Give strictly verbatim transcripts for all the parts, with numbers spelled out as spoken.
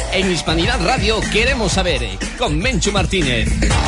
En Hispanidad Radio queremos saber, con Menchu Martínez.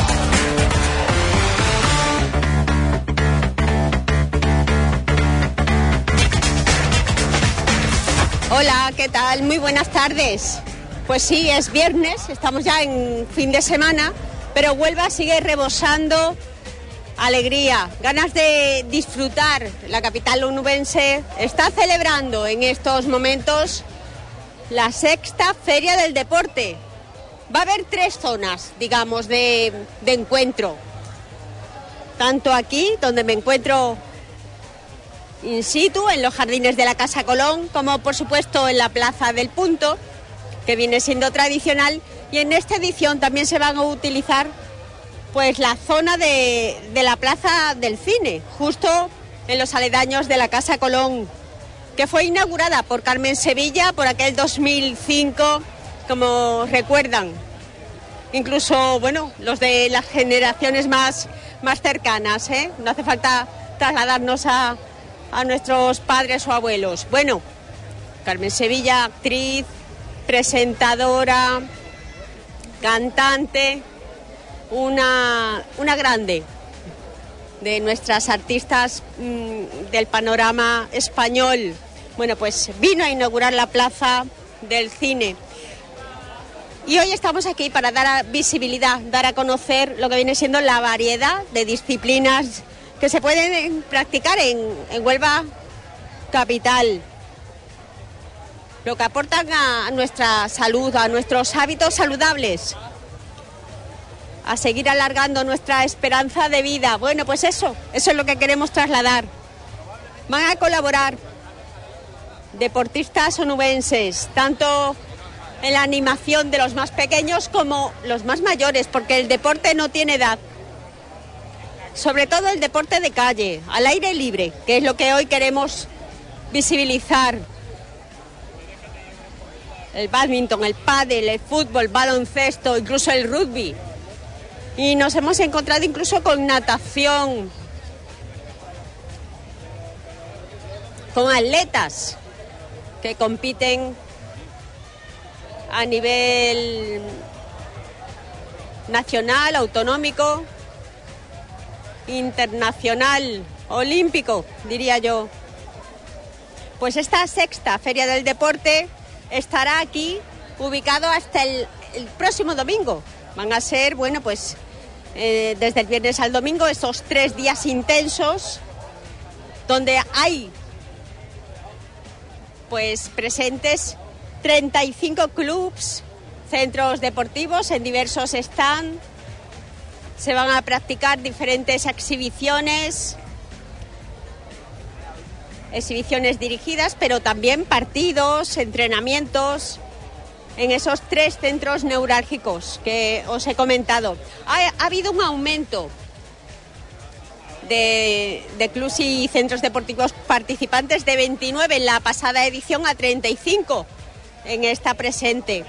Hola, ¿qué tal? Muy buenas tardes. Pues sí, es viernes, estamos ya en fin de semana, pero Huelva sigue rebosando alegría, ganas de disfrutar. La capital onubense está celebrando en estos momentos la sexta Feria del Deporte. Va a haber tres zonas, digamos, de, de encuentro. Tanto aquí, donde me encuentro in situ, en los jardines de la Casa Colón, como por supuesto en la Plaza del Punto, que viene siendo tradicional, y en esta edición también se van a utilizar pues la zona de, de la Plaza del Cine, justo en los aledaños de la Casa Colón, que fue inaugurada por Carmen Sevilla por aquel dos mil cinco, como recuerdan. Incluso, bueno, los de las generaciones más, más cercanas, ¿eh? No hace falta trasladarnos a, a nuestros padres o abuelos. Bueno, Carmen Sevilla, actriz, presentadora, cantante, una, una grande de nuestras artistas mmm, del panorama español. Bueno, pues vino a inaugurar la Plaza del Cine. Y hoy estamos aquí para dar a visibilidad, dar a conocer lo que viene siendo la variedad de disciplinas que se pueden practicar en, en Huelva capital. Lo que aportan a nuestra salud, a nuestros hábitos saludables, a seguir alargando nuestra esperanza de vida. Bueno, pues eso, eso es lo que queremos trasladar. Van a colaborar deportistas onubenses, tanto en la animación de los más pequeños como los más mayores, porque el deporte no tiene edad. Sobre todo el deporte de calle, al aire libre, que es lo que hoy queremos visibilizar. El bádminton, el pádel, el fútbol, baloncesto, incluso el rugby. Y nos hemos encontrado incluso con natación, con atletas que compiten a nivel nacional, autonómico, internacional, olímpico, diría yo. Pues esta sexta Feria del Deporte estará aquí, ubicado hasta el, el próximo domingo. Van a ser, bueno, pues eh, desde el viernes al domingo, estos tres días intensos, donde hay pues presentes treinta y cinco clubs, centros deportivos en diversos stands. Se van a practicar diferentes exhibiciones, exhibiciones dirigidas, pero también partidos, entrenamientos, en esos tres centros neurálgicos que os he comentado. Ha, ha habido un aumento de, de clubs y centros deportivos participantes de veintinueve en la pasada edición a treinta y cinco en esta presente.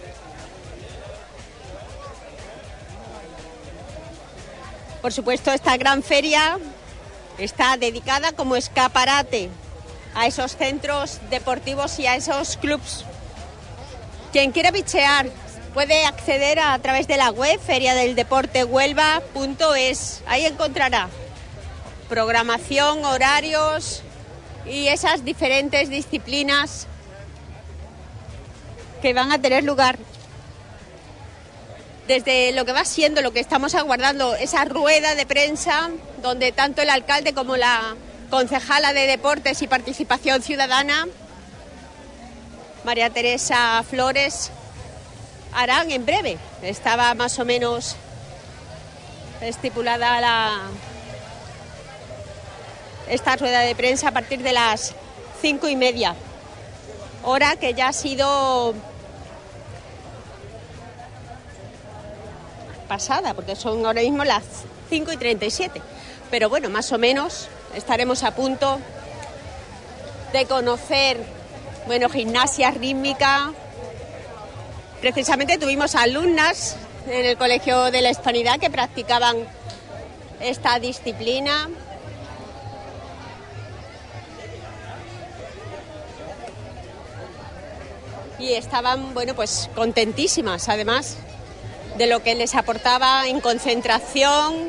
Por supuesto, esta gran feria está dedicada como escaparate a esos centros deportivos y a esos clubs. Quien quiera bichear puede acceder a, a través de la web feria del deporte huelva punto es. Ahí encontrará programación, horarios y esas diferentes disciplinas que van a tener lugar. Desde lo que va siendo, lo que estamos aguardando, esa rueda de prensa donde tanto el alcalde como la concejala de Deportes y Participación Ciudadana, María Teresa Flores, harán en breve. Estaba más o menos estipulada la, esta rueda de prensa a partir de las cinco y media, hora que ya ha sido pasada, porque son ahora mismo las cinco y treinta y siete. Pero bueno, más o menos estaremos a punto de conocer, bueno, gimnasia rítmica. Precisamente tuvimos alumnas en el Colegio de la Hispanidad que practicaban esta disciplina. y estaban, bueno, pues contentísimas, además de lo que les aportaba en concentración,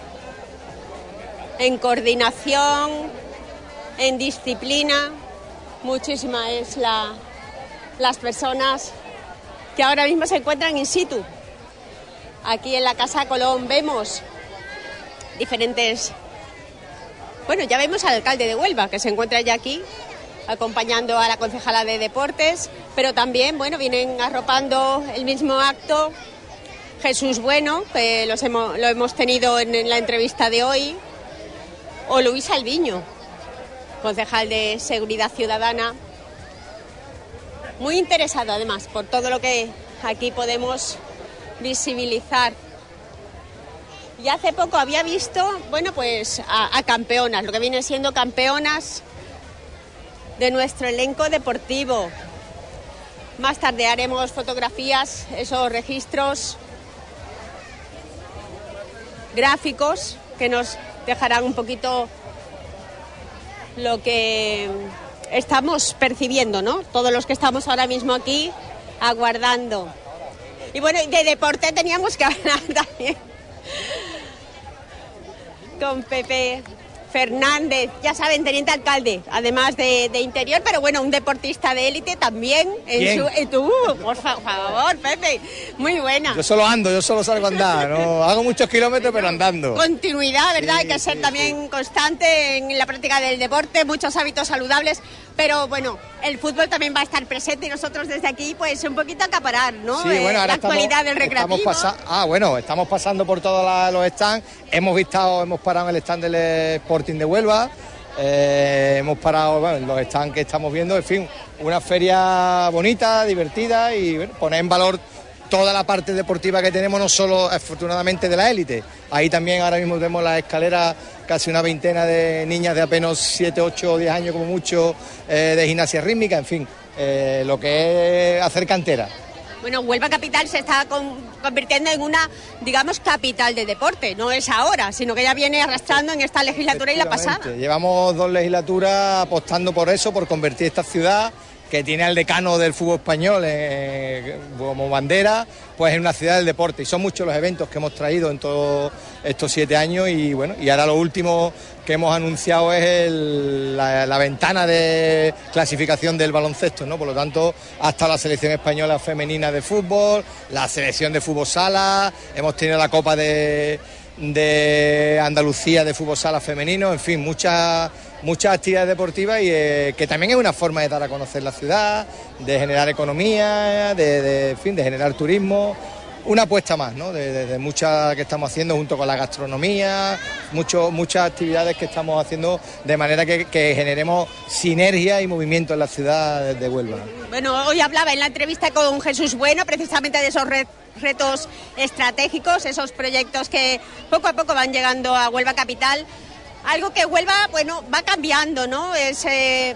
en coordinación, en disciplina. Muchísima es la, las personas que ahora mismo se encuentran in situ. Aquí en la Casa Colón vemos diferentes... Bueno, ya vemos al alcalde de Huelva, que se encuentra ya aquí, acompañando a la concejala de Deportes, pero también, bueno, vienen arropando el mismo acto Jesús Bueno, que los hemos, lo hemos tenido en, en la entrevista de hoy, o Luis Alviño, concejal de Seguridad Ciudadana, muy interesado además por todo lo que aquí podemos visibilizar. Y hace poco había visto, bueno, pues a, a campeonas, lo que vienen siendo campeonas de nuestro elenco deportivo. Más tarde haremos fotografías, esos registros gráficos que nos dejarán un poquito lo que estamos percibiendo, ¿no? Todos los que estamos ahora mismo aquí aguardando. Y bueno, de deporte teníamos que hablar también con Pepe Fernández, ya saben, teniente alcalde, además de, de interior, pero bueno, un deportista de élite también. En su, y tú, por favor, Pepe, muy buena. Yo solo ando, yo solo salgo a andar, no hago muchos kilómetros, pero andando. Continuidad, ¿verdad? Sí, Hay que ser sí, también sí. constante en la práctica del deporte, muchos hábitos saludables, pero bueno, el fútbol también va a estar presente y nosotros desde aquí, pues un poquito acaparar, ¿no? Sí, bueno, eh, ahora la estamos, actualidad del recreativo. Estamos pasa- ah, bueno, estamos pasando por todos la, los stands, hemos visto, hemos parado en el stand del Sporting de Huelva, eh, hemos parado bueno, en los stands que estamos viendo, en fin, una feria bonita, divertida y bueno, poner en valor toda la parte deportiva que tenemos, no solo afortunadamente de la élite. Ahí también ahora mismo vemos las escaleras, casi una veintena de niñas de apenas siete, ocho o diez años como mucho, eh, de gimnasia rítmica, en fin, eh, lo que es hacer cantera. Bueno, Huelva Capital se está con, convirtiendo en una, digamos, capital de deporte. No es ahora, sino que ya viene arrastrando en esta legislatura y la pasada. Llevamos dos legislaturas apostando por eso, por convertir esta ciudad, que tiene al decano del fútbol español eh, como bandera, pues en una ciudad del deporte. Y son muchos los eventos que hemos traído en todos estos siete años y bueno, y ahora lo último que hemos anunciado es el, la, la ventana de clasificación del baloncesto, ¿no? Por lo tanto, hasta la selección española femenina de fútbol, la selección de fútbol sala, hemos tenido la Copa de, de Andalucía de fútbol sala femenino, en fin, muchas muchas actividades deportivas y eh, que también es una forma de dar a conocer la ciudad, de generar economía, de, de, en fin, de generar turismo. Una apuesta más, ¿no? De, de, de muchas que estamos haciendo junto con la gastronomía, mucho, muchas actividades que estamos haciendo de manera que, que generemos sinergia y movimiento en la ciudad de Huelva. Bueno, hoy hablaba en la entrevista con Jesús Bueno precisamente de esos re- retos estratégicos, esos proyectos que poco a poco van llegando a Huelva Capital. Algo que Huelva, bueno, va cambiando, ¿no? Ese,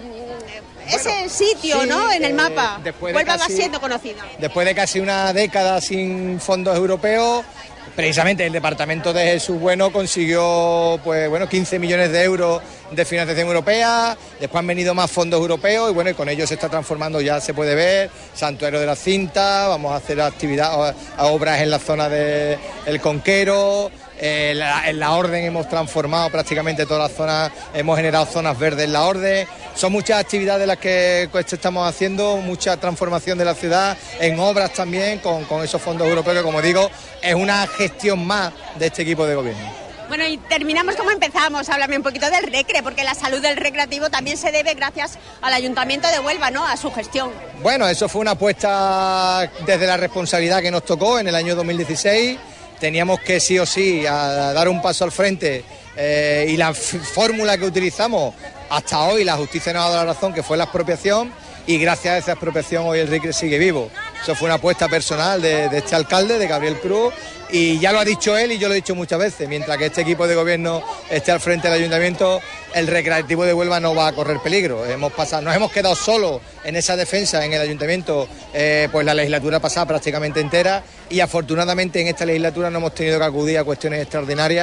ese bueno, sitio, sí, ¿no? En el mapa. Eh, Huelva casi, va siendo conocida. Después de casi una década sin fondos europeos, precisamente el departamento de Jesús Bueno consiguió, pues bueno, quince millones de euros de financiación europea. Después han venido más fondos europeos y bueno, y con ello se está transformando, ya se puede ver, Santuario de la Cinta, vamos a hacer actividad, obras en la zona de El Conquero. Eh, la, en la Orden hemos transformado prácticamente toda la zona, hemos generado zonas verdes en la Orden. Son muchas actividades las que pues, estamos haciendo, mucha transformación de la ciudad, en obras también, con, con esos fondos europeos que, como digo, es una gestión más de este equipo de gobierno. Bueno, y terminamos como empezamos. Háblame un poquito del recre, porque la salud del recreativo también se debe gracias al Ayuntamiento de Huelva, ¿no? A su gestión. Bueno, eso fue una apuesta desde la responsabilidad que nos tocó en el año dos mil dieciséis. Teníamos que sí o sí a dar un paso al frente eh, y la f- fórmula que utilizamos hasta hoy, la justicia nos ha dado la razón, que fue la expropiación, y gracias a esa expropiación hoy el recre sigue vivo. Eso fue una apuesta personal de, de este alcalde, de Gabriel Cruz, y ya lo ha dicho él y yo lo he dicho muchas veces, mientras que este equipo de gobierno esté al frente del ayuntamiento, el recreativo de Huelva no va a correr peligro. Hemos pasado, nos hemos quedado solos en esa defensa en el ayuntamiento, eh, pues la legislatura pasada prácticamente entera, y afortunadamente en esta legislatura no hemos tenido que acudir a cuestiones extraordinarias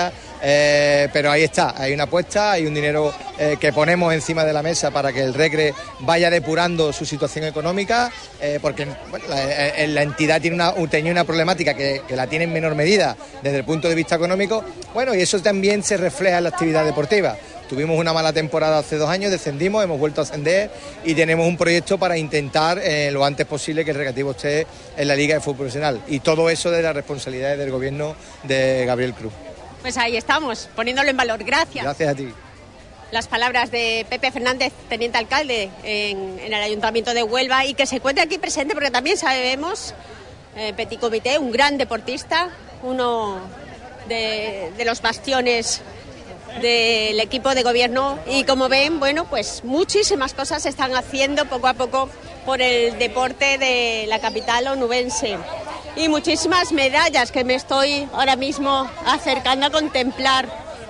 Eh, pero ahí está, hay una apuesta, hay un dinero eh, que ponemos encima de la mesa para que el Recre vaya depurando su situación económica, eh, porque bueno, la, la entidad tiene una, tenía una problemática que, que la tiene en menor medida desde el punto de vista económico, bueno, y eso también se refleja en la actividad deportiva. Tuvimos una mala temporada hace dos años, descendimos, hemos vuelto a ascender y tenemos un proyecto para intentar eh, lo antes posible que el Recreativo esté en la Liga de Fútbol Profesional, y todo eso de las responsabilidades del gobierno de Gabriel Cruz. Pues ahí estamos, poniéndolo en valor. Gracias. Gracias a ti. Las palabras de Pepe Fernández, teniente alcalde en, en el Ayuntamiento de Huelva, y que se encuentra aquí presente porque también sabemos, eh, Petit Comité, un gran deportista, uno de, de los bastiones del equipo de gobierno, y como ven, bueno, pues muchísimas cosas se están haciendo poco a poco por el deporte de la capital onubense. Y muchísimas medallas que me estoy ahora mismo acercando a contemplar.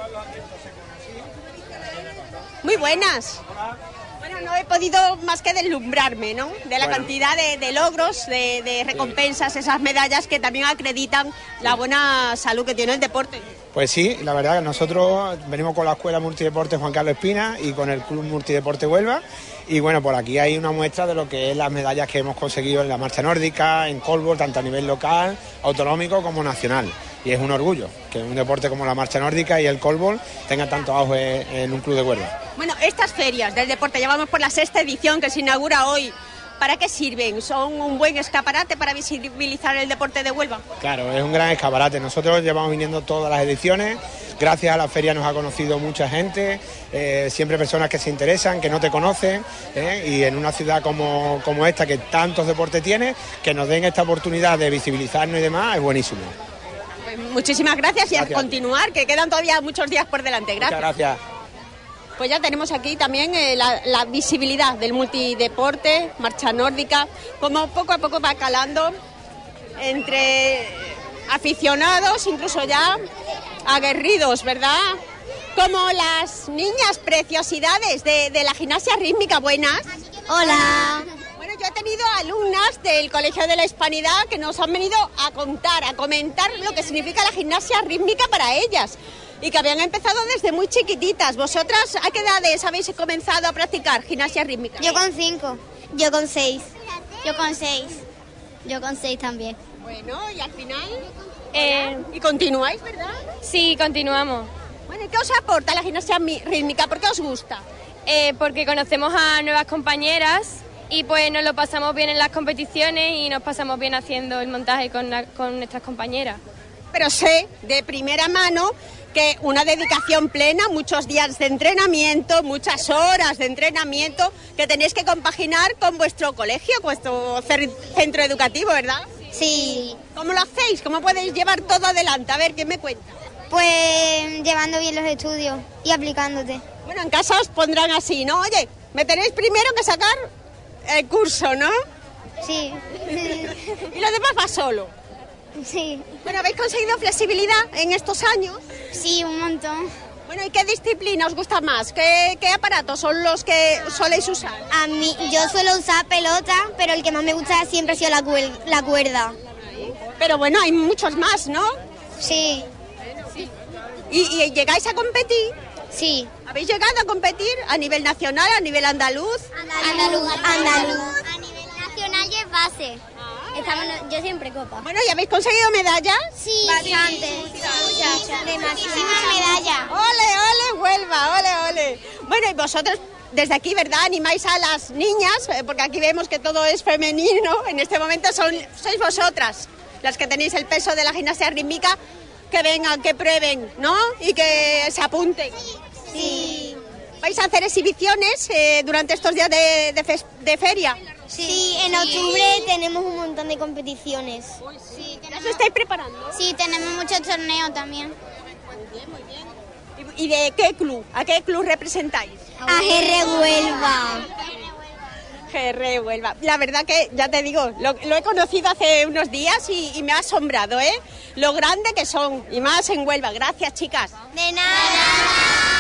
Muy buenas. Bueno, no he podido más que deslumbrarme, ¿no? De la bueno. cantidad de, de logros, de, de recompensas, esas medallas que también acreditan la buena salud que tiene el deporte. Pues sí, la verdad que nosotros venimos con la Escuela Multideporte Juan Carlos Espina y con el Club Multideporte Huelva, y bueno, por aquí hay una muestra de lo que es las medallas que hemos conseguido en la marcha nórdica, en Colbol, tanto a nivel local, autonómico como nacional, y es un orgullo que un deporte como la marcha nórdica y el Colbol tenga tanto auge en un club de Huelva. Bueno, estas ferias del deporte, llevamos por la sexta edición que se inaugura hoy. ¿Para qué sirven? ¿Son un buen escaparate para visibilizar el deporte de Huelva? Claro, es un gran escaparate. Nosotros llevamos viniendo todas las ediciones. Gracias a la feria nos ha conocido mucha gente, eh, siempre personas que se interesan, que no te conocen, eh, y en una ciudad como, como esta, que tantos deportes tiene, que nos den esta oportunidad de visibilizarnos y demás, es buenísimo. Pues muchísimas gracias, gracias y a continuar, que quedan todavía muchos días por delante. Gracias. Muchas gracias. Pues ya tenemos aquí también eh, la, la visibilidad del multideporte, marcha nórdica, como poco a poco va calando entre aficionados, incluso ya aguerridos, ¿verdad? Como las niñas preciosidades de, de la gimnasia rítmica. Buenas. Hola. Bueno, yo he tenido alumnas del Colegio de la Hispanidad que nos han venido a contar, a comentar lo que significa la gimnasia rítmica para ellas, y que habían empezado desde muy chiquititas. ¿Vosotras a qué edades habéis comenzado a practicar gimnasia rítmica? Yo con cinco. Yo con seis. Yo con seis. Yo con seis también. Bueno, y al final... Eh, ¿Y continuáis, verdad? Sí, continuamos. Bueno, ¿y qué os aporta la gimnasia rítmica? ¿Por qué os gusta? Eh, porque conocemos a nuevas compañeras y pues nos lo pasamos bien en las competiciones y nos pasamos bien haciendo el montaje con, la, con nuestras compañeras. Pero sé de primera mano que una dedicación plena, muchos días de entrenamiento, muchas horas de entrenamiento que tenéis que compaginar con vuestro colegio, con vuestro centro educativo, ¿verdad? Sí. ¿Cómo lo hacéis? ¿Cómo podéis llevar todo adelante? A ver, ¿qué me cuenta? Pues llevando bien los estudios y aplicándote. Bueno, en casa os pondrán así, ¿no? Oye, me tenéis primero que sacar el curso, ¿no? Sí. Y lo demás va solo. Sí. Bueno, ¿habéis conseguido flexibilidad en estos años? Sí, un montón. Bueno, ¿y qué disciplina os gusta más? ¿Qué, qué aparatos son los que soléis usar? A mí, yo suelo usar pelota, pero el que más me gusta siempre ha sido la, cuer la cuerda. Pero bueno, hay muchos más, ¿no? Sí. ¿Y, y llegáis a competir? Sí. ¿Habéis llegado a competir a nivel nacional, a nivel andaluz? Andaluz. Andaluz. Andaluz. A nivel nacional y es base. Estamos, yo siempre copa. Bueno, ¿y habéis conseguido medallas? Sí, bastante. Muchas. Demasiadas medallas. ¡Ole, ole, Huelva! ¡Ole, ole! Bueno, y vosotros desde aquí, ¿verdad? Animáis a las niñas, porque aquí vemos que todo es femenino. En este momento son, sois vosotras las que tenéis el peso de la gimnasia rítmica, que vengan, que prueben, ¿no? Y que se apunten. Sí. ¿Vais a hacer exhibiciones eh, durante estos días de, de, fe, de feria? Sí, sí, en octubre tenemos un montón de competiciones. Sí, ¿os estáis preparando? Sí, tenemos muchos torneos también. Muy bien, muy bien. ¿Y de qué club? ¿A qué club representáis? A G R Huelva. G R Huelva. La verdad que, ya te digo, lo, lo he conocido hace unos días y, y me ha asombrado, ¿eh? Lo grande que son, y más en Huelva. Gracias, chicas. De nada.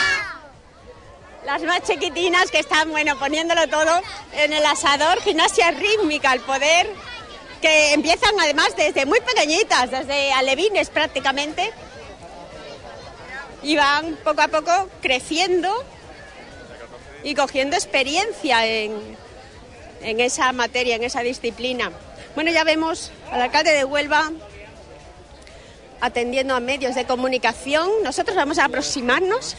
Las más chiquitinas que están, bueno, poniéndolo todo en el asador, gimnasia rítmica, al poder, que empiezan además desde muy pequeñitas, desde alevines prácticamente. y van poco a poco creciendo y cogiendo experiencia en, en esa materia, en esa disciplina. Bueno, ya vemos al alcalde de Huelva atendiendo a medios de comunicación. Nosotros vamos a aproximarnos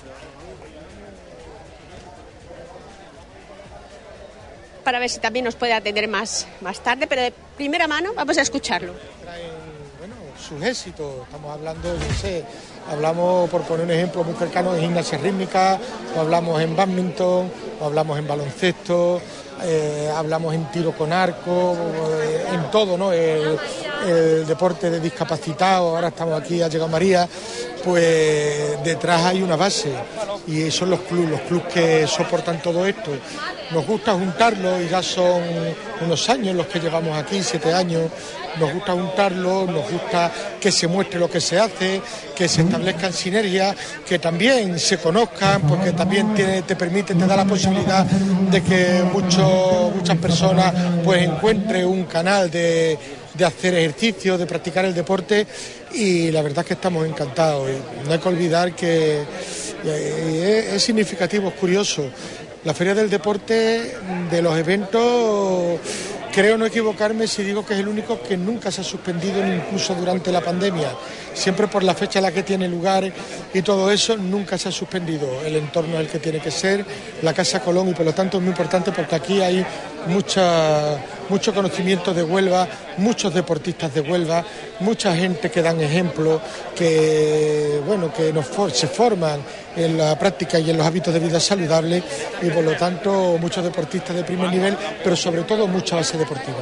para ver si también nos puede atender más, más tarde, pero de primera mano vamos a escucharlo. Traen, bueno, sus éxitos, estamos hablando, no sé, hablamos, por poner un ejemplo muy cercano, de gimnasia rítmica, o hablamos en bádminton, o hablamos en baloncesto, eh, hablamos en tiro con arco, eh, en todo, ¿no? El, el deporte de discapacitados, ahora estamos aquí, ha llegado María, pues detrás hay una base y son los clubes, los clubes que soportan todo esto. Nos gusta juntarlo y ya son unos años los que llevamos aquí, siete años, nos gusta juntarlo, nos gusta que se muestre lo que se hace, que se establezcan sinergias, que también se conozcan, porque también tiene, te permite, te da la posibilidad de que muchos, muchas personas pues encuentren un canal de, de hacer ejercicio, de practicar el deporte, y la verdad es que estamos encantados. No hay que olvidar que eh, es significativo, es curioso. La Feria del Deporte, de los eventos, creo no equivocarme si digo que es el único que nunca se ha suspendido, incluso durante la pandemia. Siempre por la fecha en la que tiene lugar y todo eso, nunca se ha suspendido. El entorno es el que tiene que ser, la Casa Colón, y por lo tanto es muy importante porque aquí hay mucha, mucho conocimiento de Huelva, muchos deportistas de Huelva, mucha gente que dan ejemplo, que, bueno, que nos for- se forman en la práctica y en los hábitos de vida saludables, y por lo tanto muchos deportistas de primer nivel, pero sobre todo mucha base deportiva.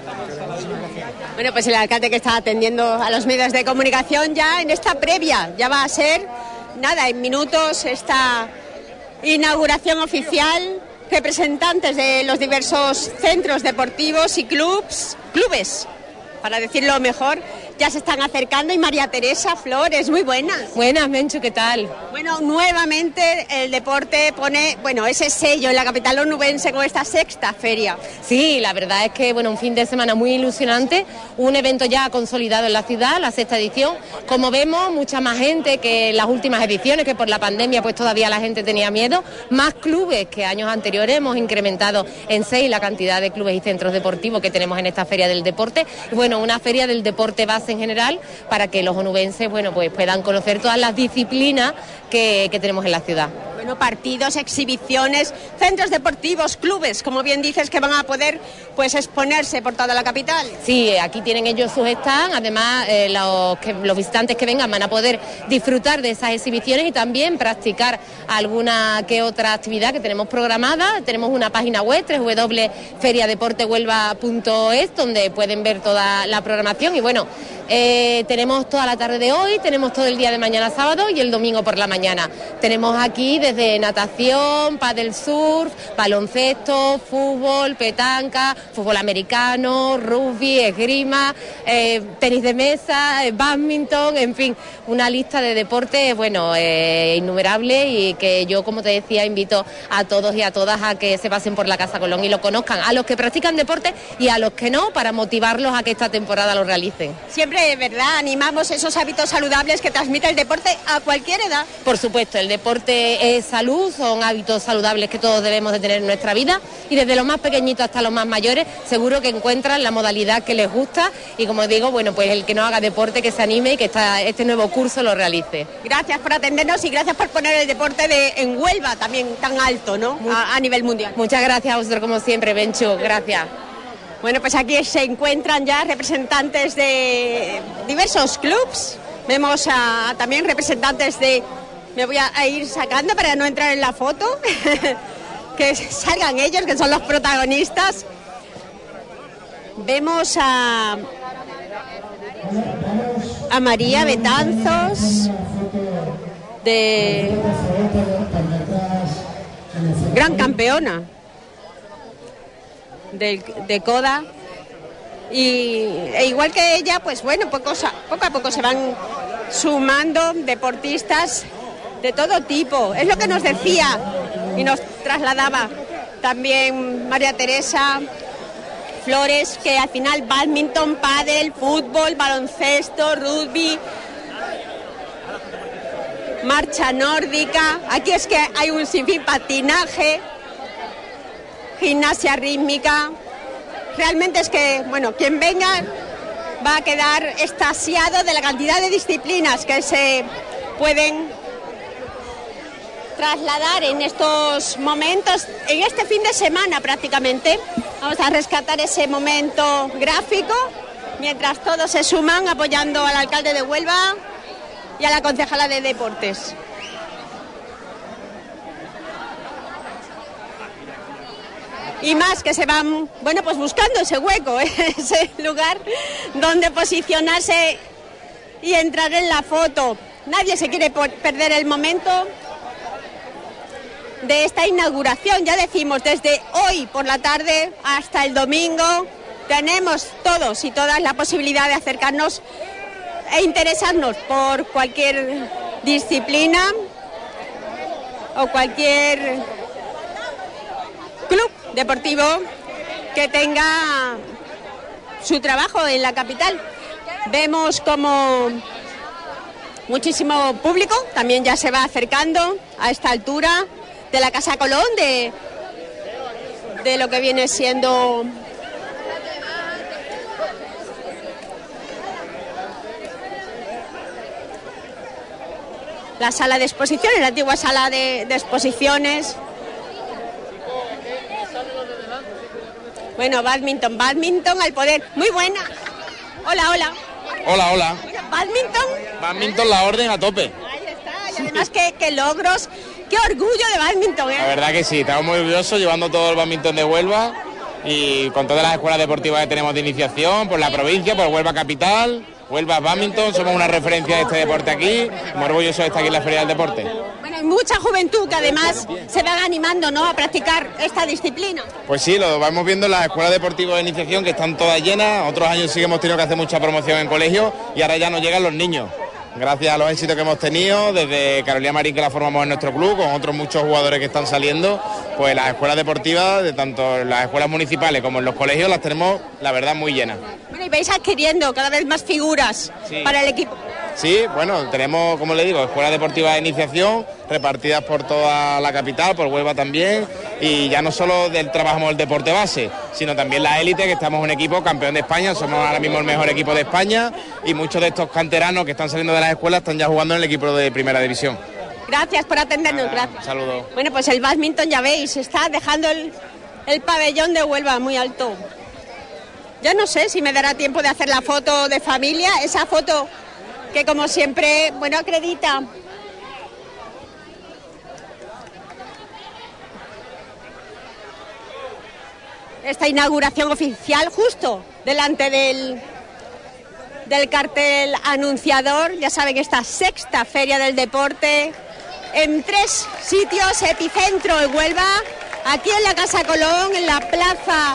Bueno, pues el alcalde que está atendiendo a los medios de comunicación ya en esta previa, ya va a ser, nada, en minutos esta inauguración oficial, representantes de los diversos centros deportivos y clubs, clubes, para decirlo mejor, ya se están acercando. Y María Teresa Flores, muy buenas. Buenas, Menchu, ¿qué tal? Bueno, nuevamente el deporte pone, bueno, ese sello en la capital onubense con esta sexta feria. Sí, la verdad es que, bueno, un fin de semana muy ilusionante, un evento ya consolidado en la ciudad, la sexta edición. Como vemos, mucha más gente que en las últimas ediciones, que por la pandemia pues todavía la gente tenía miedo, más clubes que años anteriores. Hemos incrementado en seis la cantidad de clubes y centros deportivos que tenemos en esta Feria del Deporte. Y bueno, una feria del deporte base en general, para que los onubenses, bueno, pues puedan conocer todas las disciplinas que, que tenemos en la ciudad. Bueno, partidos, exhibiciones, centros deportivos, clubes, como bien dices, que van a poder pues exponerse por toda la capital. Sí, aquí tienen ellos sus stands, además eh, los, que, los visitantes que vengan van a poder disfrutar de esas exhibiciones y también practicar alguna que otra actividad que tenemos programada. Tenemos una página web, doble u doble u doble u punto feria deporte huelva punto es, donde pueden ver toda la programación. Y bueno, eh, tenemos toda la tarde de hoy, tenemos todo el día de mañana sábado y el domingo por la mañana. Tenemos aquí desde natación, pádel surf, baloncesto, fútbol, petanca, fútbol americano, rugby, esgrima, eh, tenis de mesa, eh, bádminton, en fin, una lista de deportes, bueno, eh, innumerable, y que yo, como te decía, invito a todos y a todas a que se pasen por la Casa Colón y lo conozcan, a los que practican deporte y a los que no, para motivarlos a que esta temporada lo realicen. Siempre, ¿verdad?, animamos esos hábitos saludables que transmite el deporte a cualquier edad. Por supuesto, el deporte es salud, son hábitos saludables que todos debemos de tener en nuestra vida, y desde los más pequeñitos hasta los más mayores seguro que encuentran la modalidad que les gusta, y como digo, bueno, pues el que no haga deporte, que se anime y que esta, este nuevo curso lo realice. Gracias por atendernos y gracias por poner el deporte de, en Huelva también tan alto, ¿no?, a, a nivel mundial. Muchas gracias a vosotros como siempre, Benchu, gracias. Bueno, pues aquí se encuentran ya representantes de diversos clubs, vemos a, también representantes de... Me voy a, a ir sacando para no entrar en la foto, que salgan ellos, que son los protagonistas. Vemos a, a María Betanzos, de gran campeona de, de Coda, y e igual que ella, pues bueno, poco, poco a poco se van sumando deportistas de todo tipo. Es lo que nos decía y nos trasladaba también María Teresa Flores, que al final bádminton, pádel, fútbol, baloncesto, rugby, marcha nórdica, aquí es que hay un sinfín, patinaje, gimnasia rítmica. Realmente es que, bueno, quien venga va a quedar extasiado de la cantidad de disciplinas que se pueden trasladar en estos momentos, en este fin de semana prácticamente. Vamos a rescatar ese momento gráfico mientras todos se suman apoyando al alcalde de Huelva y a la concejala de Deportes. Y más que se van, bueno, pues buscando ese hueco, ¿eh? Ese lugar donde posicionarse y entrar en la foto. Nadie se quiere perder el momento de esta inauguración. Ya decimos, desde hoy por la tarde hasta el domingo tenemos todos y todas la posibilidad de acercarnos e interesarnos por cualquier disciplina o cualquier club deportivo que tenga su trabajo en la capital. Vemos como muchísimo público también ya se va acercando a esta altura de la Casa Colón, de, de lo que viene siendo la sala de exposiciones, la antigua sala de, de exposiciones. Bueno, badminton, badminton al poder. Muy buena. Hola, hola. Hola, hola. Badminton. Badminton, la orden a tope. Ahí está. Y además, qué, qué logros, qué orgullo de badminton, ¿eh? La verdad que sí, estamos muy orgullosos llevando todo el badminton de Huelva y con todas las escuelas deportivas que tenemos de iniciación, por la provincia, por Huelva Capital, Huelva Badminton, somos una referencia de este deporte aquí, muy orgullosos de estar aquí en la Feria del Deporte. Bueno, hay mucha juventud que además se van animando, ¿no?, a practicar esta disciplina. Pues sí, lo vamos viendo en las escuelas deportivas de iniciación que están todas llenas, otros años sí que hemos tenido que hacer mucha promoción en colegios y ahora ya nos llegan los niños. Gracias a los éxitos que hemos tenido, desde Carolina Marín, que la formamos en nuestro club, con otros muchos jugadores que están saliendo, pues las escuelas deportivas, de tanto en las escuelas municipales como en los colegios, las tenemos, la verdad, muy llenas. Bueno, y vais adquiriendo cada vez más figuras sí. para el equipo. Sí, bueno, tenemos, como le digo, escuelas deportivas de iniciación repartidas por toda la capital, por Huelva también, y ya no solo del, trabajamos el deporte base, sino también la élite, que estamos un equipo campeón de España, somos ahora mismo el mejor equipo de España, y muchos de estos canteranos que están saliendo de las escuelas están ya jugando en el equipo de primera división. Gracias por atendernos, ah, gracias. Saludos. Bueno, pues el badminton, ya veis, está dejando el, el pabellón de Huelva muy alto. Ya no sé si me dará tiempo de hacer la foto de familia, esa foto que como siempre, bueno, acredita esta inauguración oficial justo delante del, del cartel anunciador. Ya saben, esta sexta Feria del Deporte en tres sitios, epicentro en Huelva, aquí en la Casa Colón, en la Plaza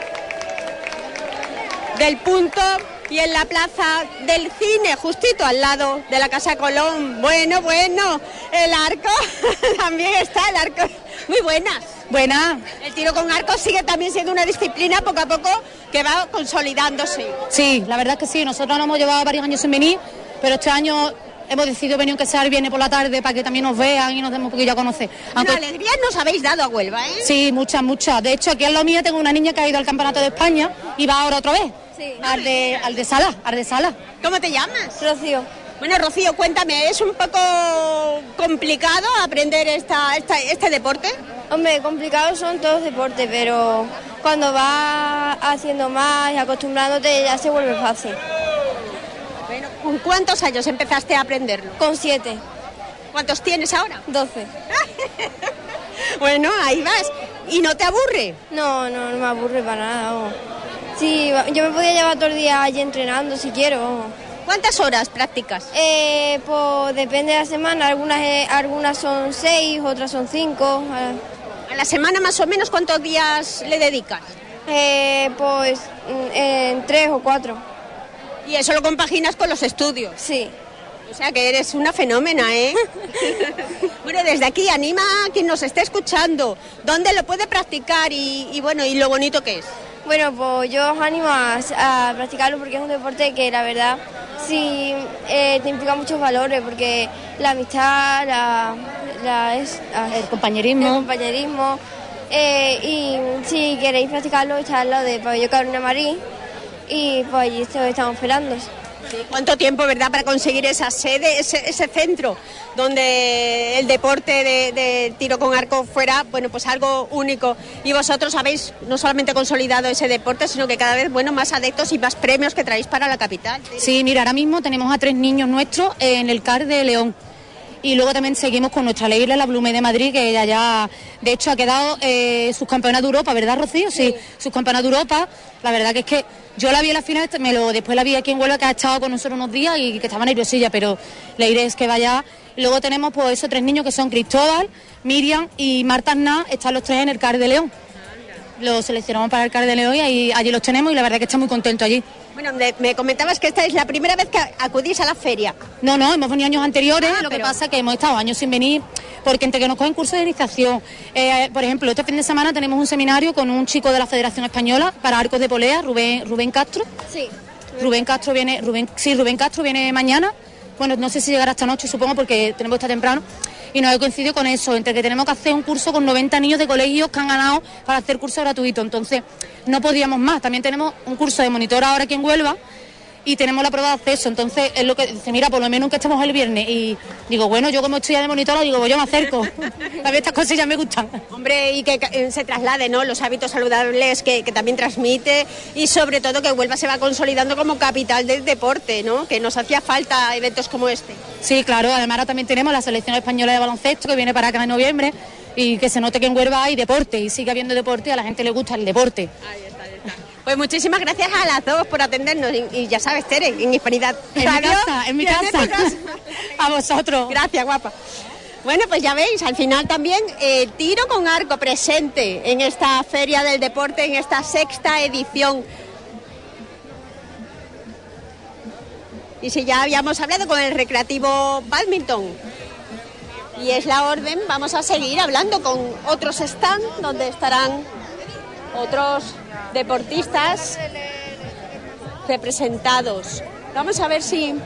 del Punto y en la Plaza del Cine, justito al lado de la Casa Colón. Bueno, bueno, el arco, también está el arco. Muy buenas. Buena. El tiro con arco sigue también siendo una disciplina poco a poco que va consolidándose. Sí, la verdad es que sí, nosotros nos hemos llevado varios años sin venir, pero este año hemos decidido venir aunque sea el viernes por la tarde para que también nos vean y nos demos un poquillo a conocer. Aunque... Bueno, alegrías nos habéis dado a Huelva, ¿eh? Sí, muchas, muchas. De hecho, aquí al lado mío tengo una niña que ha ido al Campeonato de España y va ahora otra vez. Sí. Al de, al de Sala, al de Sala. ¿Cómo te llamas? Rocío. Bueno, Rocío, cuéntame, ¿es un poco complicado aprender esta, esta, este deporte? Hombre, complicados son todos deportes, pero cuando vas haciendo más y acostumbrándote ya se vuelve fácil. Bueno, ¿con cuántos años empezaste a aprenderlo? Con siete. ¿Cuántos tienes ahora? Doce. Bueno, ahí vas. ¿Y no te aburre? No, no, no me aburre para nada. No. Sí, yo me podía llevar todo el día allí entrenando si quiero. ¿Cuántas horas practicas? Eh, pues depende de la semana, algunas eh, algunas son seis, otras son cinco. ¿A la semana más o menos cuántos días le dedicas? Eh, pues en eh, tres o cuatro. ¿Y eso lo compaginas con los estudios? Sí. O sea que eres una fenómena, ¿eh? Bueno, desde aquí anima a quien nos esté escuchando. ¿Dónde lo puede practicar y, y bueno, y lo bonito que es? Bueno, pues yo os animo a, a practicarlo porque es un deporte que la verdad sí, eh, te implica muchos valores, porque la amistad, la, la es, el compañerismo, el compañerismo eh, y si queréis practicarlo, está al lado de Pabellón Carolina Marín y pues allí estamos esperando. Sí, ¿cuánto tiempo, verdad, para conseguir esa sede, ese, ese centro donde el deporte de, de tiro con arco fuera, bueno, pues algo único? Y vosotros habéis no solamente consolidado ese deporte, sino que cada vez, bueno, más adeptos y más premios que traéis para la capital. Sí, mira, ahora mismo tenemos a tres niños nuestros en el C A R de León. Y luego también seguimos con nuestra Leila, la Blume de Madrid, que ella ya, de hecho, ha quedado eh, subcampeona de Europa, ¿verdad, Rocío? Sí, sí, subcampeona de Europa. La verdad que es que yo la vi en la final, me lo, después la vi aquí en Huelva, que ha estado con nosotros unos días y que estaba nerviosilla, pero le iré es que vaya. Y luego tenemos pues esos tres niños que son Cristóbal, Miriam y Marta Aznar, están los tres en el C A R de León. Los seleccionamos para el C A R de León y ahí, allí los tenemos y la verdad que está muy contento allí. Bueno, me, me comentabas que esta es la primera vez que acudís a la feria. No, no, hemos venido años anteriores, ah, lo pero... que pasa es que hemos estado años sin venir, porque entre que nos cogen cursos de iniciación, eh, por ejemplo, este fin de semana tenemos un seminario con un chico de la Federación Española para arcos de polea, Rubén, Rubén Castro. Sí. Rubén Castro viene, Rubén, sí, Rubén Castro viene mañana, bueno, no sé si llegará esta noche, supongo, porque tenemos que estar temprano. Y nos ha coincidido con eso, entre que tenemos que hacer un curso con noventa niños de colegios que han ganado para hacer curso gratuito. Entonces, no podíamos más. También tenemos un curso de monitor ahora aquí en Huelva y tenemos la prueba de acceso. Entonces, es lo que dice, mira, por lo menos que estemos el viernes. Y digo, bueno, yo como estoy de monitora, digo, pues yo me acerco. A mí estas cosillas me gustan. Hombre, y que se traslade, ¿no?, los hábitos saludables que, que también transmite y sobre todo que Huelva se va consolidando como capital del deporte, ¿no?, que nos hacía falta eventos como este. Sí, claro, además ahora también tenemos la selección española de baloncesto que viene para acá en noviembre y que se note que en Huelva hay deporte y sigue habiendo deporte y a la gente le gusta el deporte. Ahí está, ahí está. Pues muchísimas gracias a las dos por atendernos y, y ya sabes, Tere, en Hispanidad En Radio, mi casa, en mi casa. casa. A vosotros. Gracias, guapa. Bueno, pues ya veis, al final también eh, tiro con arco presente en esta Feria del Deporte, en esta sexta edición. Y si ya habíamos hablado con el Recreativo Badminton y es la orden, vamos a seguir hablando con otros stands donde estarán otros deportistas representados. Vamos a ver si...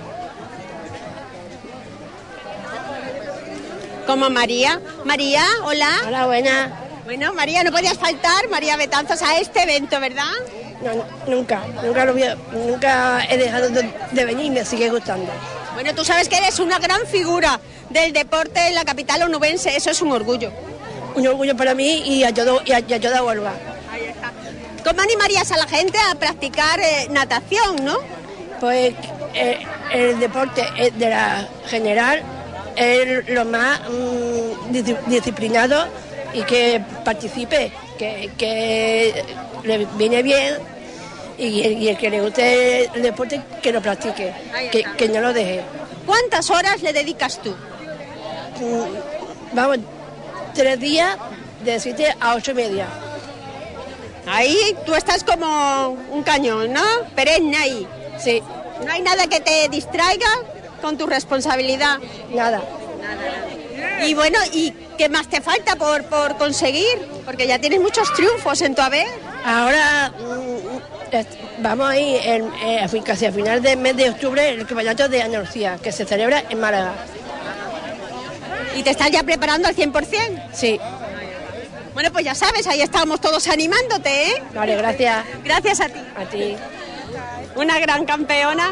Como María. María, hola. Hola, buena. Bueno, María, no podías faltar, María Betanzos, a este evento, ¿verdad? No, nunca, nunca lo vi, nunca he dejado de, de venir y me sigue gustando. Bueno, tú sabes que eres una gran figura del deporte en la capital onubense, eso es un orgullo. Un orgullo para mí y ayuda, y ayuda a Huelva. Ahí está. ¿Cómo animarías a la gente a practicar eh, natación, no? Pues eh, el deporte de la general es lo más mmm, disciplinado y que participe, que, que le viene bien y el, y el que le guste el deporte que lo practique, que, que no lo deje. ¿Cuántas horas le dedicas tú? Mm, vamos, tres días de siete a ocho y media. Ahí tú estás como un cañón, ¿no? Perenne ahí. Sí. ¿No hay nada que te distraiga con tu responsabilidad? Nada. Nada. Y bueno, ¿y qué más te falta por, por conseguir? Porque ya tienes muchos triunfos en tu haber. Ahora mmm, vamos a ir en, eh, casi a final del mes de octubre el campeonato de Andalucía, que se celebra en Málaga. ¿Y te estás ya preparando al cien por ciento? Sí. Bueno, pues ya sabes, ahí estamos todos animándote, ¿eh? Vale, gracias. Gracias a ti. A ti. Una gran campeona.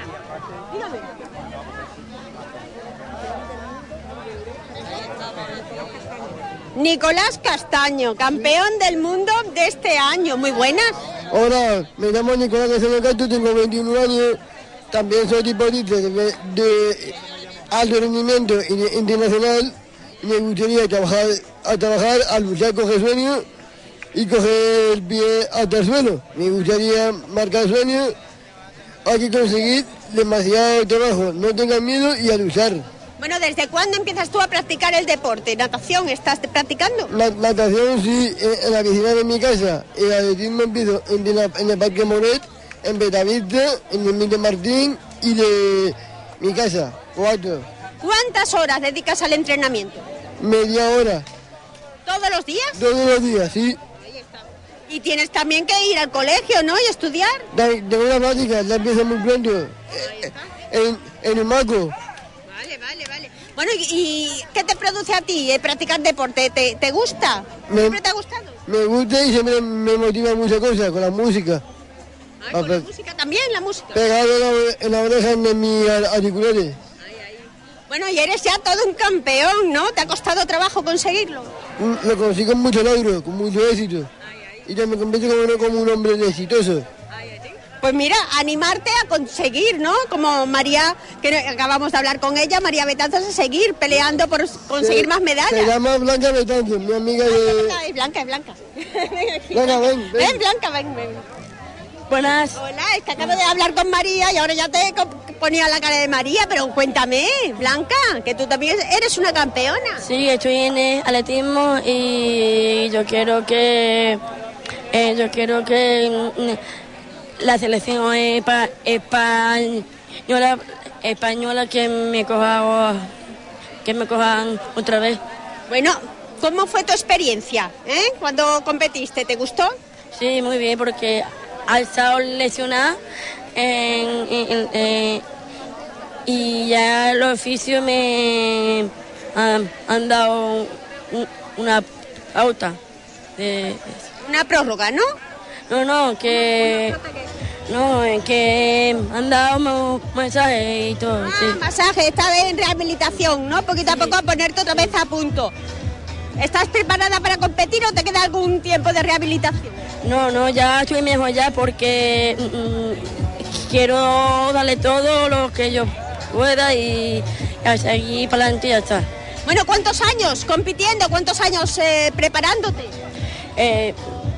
Nicolás Castaño, campeón del mundo de este año. Muy buenas. Hola, me llamo Nicolás Castaño Castro, tengo veintiún años. También soy deportista de, de alto rendimiento internacional. Me gustaría trabajar a trabajar, a luchar, coger sueños y coger el pie hasta el suelo. Me gustaría marcar sueños, hay que conseguir demasiado trabajo, no tengan miedo y a luchar. Bueno, ¿desde cuándo empiezas tú a practicar el deporte? ¿Natación estás practicando? La, natación sí, en, en la piscina de mi casa. El atletismo empiezo en, la, en el Parque Moret, en Betavista, en el Mito Martín y de mi casa, cuatro. ¿Cuántas horas dedicas al entrenamiento? Media hora. ¿Todos los días? Todos los días, sí. Ahí está. Y tienes también que ir al colegio, ¿no? Y estudiar. De, de una práctica, la empiezo muy pronto. Eh, en, en el Maco. Vale, vale, vale. Bueno, ¿y, y qué te produce a ti eh, practicar deporte? ¿Te, te gusta? Me, ¿Siempre te ha gustado? Me gusta y siempre me motiva muchas cosas con la música. Ay, con la música también, la música. Pegado en la, en la oreja de mis auriculares. Bueno, y eres ya todo un campeón, ¿no? ¿Te ha costado trabajo conseguirlo? Lo consigo con mucho logro, con mucho éxito. Ay, ay. Y ya me convierto como, como un hombre exitoso. Pues mira, animarte a conseguir, ¿no? Como María, que acabamos de hablar con ella, María Betanzos, a seguir peleando por conseguir se, más medallas. Se llama Blanca Betanzos, mi amiga de... Ay, Blanca, es Blanca. Blanca, ven, ven. Ven, Blanca, ven, ven. Buenas. Hola, es que acabo de hablar con María y ahora ya te ponía la cara de María, pero cuéntame, Blanca, que tú también eres una campeona. Sí, estoy en atletismo y yo quiero que... Eh, yo quiero que... La selección espa, española, española que me coja, que me cojan otra vez. Bueno, ¿cómo fue tu experiencia, eh? Cuando competiste? ¿Te gustó? Sí, muy bien, porque al estar lesionada en, en, en, eh, y ya los oficios me han, han dado un, una pauta. De, una prórroga, ¿no? No, no, que... No, que han dado masaje y todo. Ah, sí. Masaje, estás en rehabilitación, ¿no? Poquito a poco a ponerte otra vez a punto. ¿Estás preparada para competir o te queda algún tiempo de rehabilitación? No, no, ya estoy mejor ya porque mm, quiero darle todo lo que yo pueda y a seguir para adelante y ya está. Bueno, ¿cuántos años compitiendo? ¿Cuántos años eh, preparándote? Eh,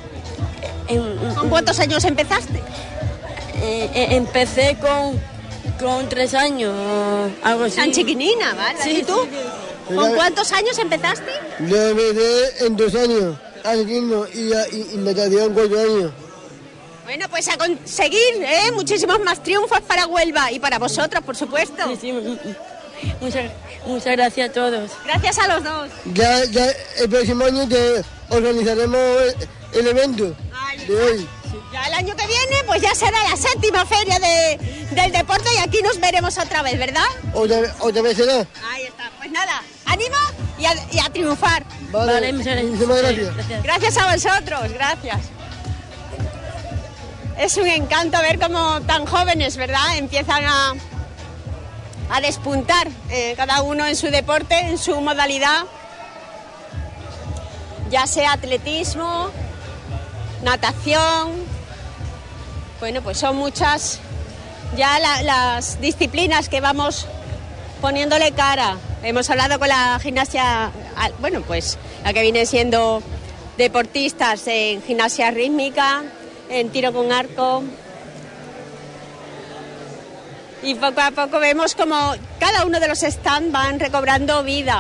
en, ¿Con cuántos años empezaste? Eh, eh, empecé con, con tres años, algo así. Tan chiquinina, ¿vale? Sí, ¿Y tú? Sí. ¿Con cuántos años empezaste? Yo empecé en dos años, atletismo, y, y, y natación cuatro años. Bueno, pues a conseguir ¿eh? muchísimos más triunfos para Huelva y para vosotros, por supuesto. Sí, sí. Muchas, muchas gracias a todos. Gracias a los dos. Ya, ya el próximo año te organizaremos el, el evento Ay, de hoy. Ya el año que viene, pues ya será la séptima feria de, del deporte y aquí nos veremos otra vez, ¿verdad? Otra, otra vez será. Ahí está. Pues nada, ánimo y a, y a triunfar. Vale, vale, muchísimas gracias. gracias. Gracias a vosotros, gracias. Es un encanto ver cómo tan jóvenes, ¿verdad? Empiezan a, a despuntar, eh, cada uno en su deporte, en su modalidad, ya sea atletismo, natación. Bueno, pues son muchas ya la, las disciplinas que vamos poniéndole cara. Hemos hablado con la gimnasia, bueno, pues la que viene siendo deportistas en gimnasia rítmica, en tiro con arco. Y poco a poco vemos como cada uno de los stands van recobrando vida.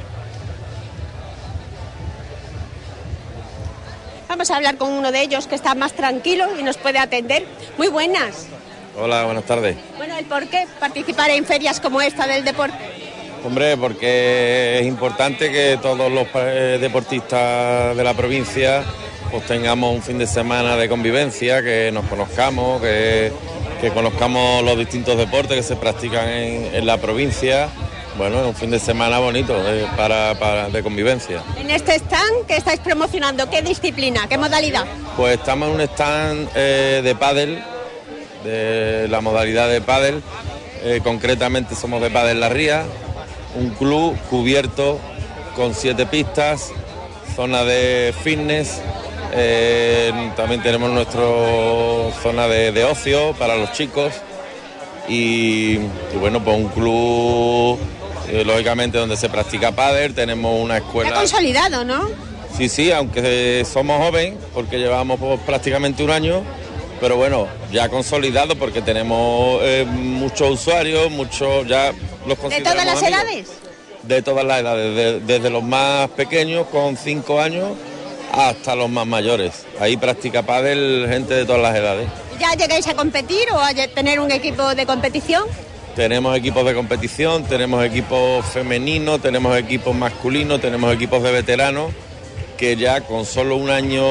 Vamos a hablar con uno de ellos que está más tranquilo y nos puede atender. Muy buenas. Hola, buenas tardes. Bueno, ¿el por qué participar en ferias como esta del deporte? Hombre, porque es importante que todos los deportistas de la provincia pues tengamos un fin de semana de convivencia, que nos conozcamos, que, que conozcamos los distintos deportes que se practican en, en la provincia. Bueno, es un fin de semana bonito eh, para, para, de convivencia. En este stand que estáis promocionando, ¿qué disciplina, qué modalidad? Pues estamos en un stand eh, de pádel, de la modalidad de pádel. Eh, concretamente somos de Pádel La Ría, un club cubierto con siete pistas, zona de fitness. Eh, también tenemos nuestra zona de, de ocio para los chicos y, y bueno, pues un club eh, lógicamente donde se practica pádel. Tenemos una escuela... Está consolidado, ¿no? Sí, sí, aunque somos jóvenes porque llevamos pues, prácticamente un año, pero bueno, ya consolidado porque tenemos eh, muchos usuarios, muchos ya los consideramos ¿De todas las amigos. edades? De todas las edades, de, desde los más pequeños con cinco años hasta los más mayores. Ahí practica pádel gente de todas las edades. ¿Ya llegáis a competir o a tener un equipo de competición? Tenemos equipos de competición, tenemos equipos femeninos, tenemos equipos masculinos, tenemos equipos de veteranos que ya con solo un año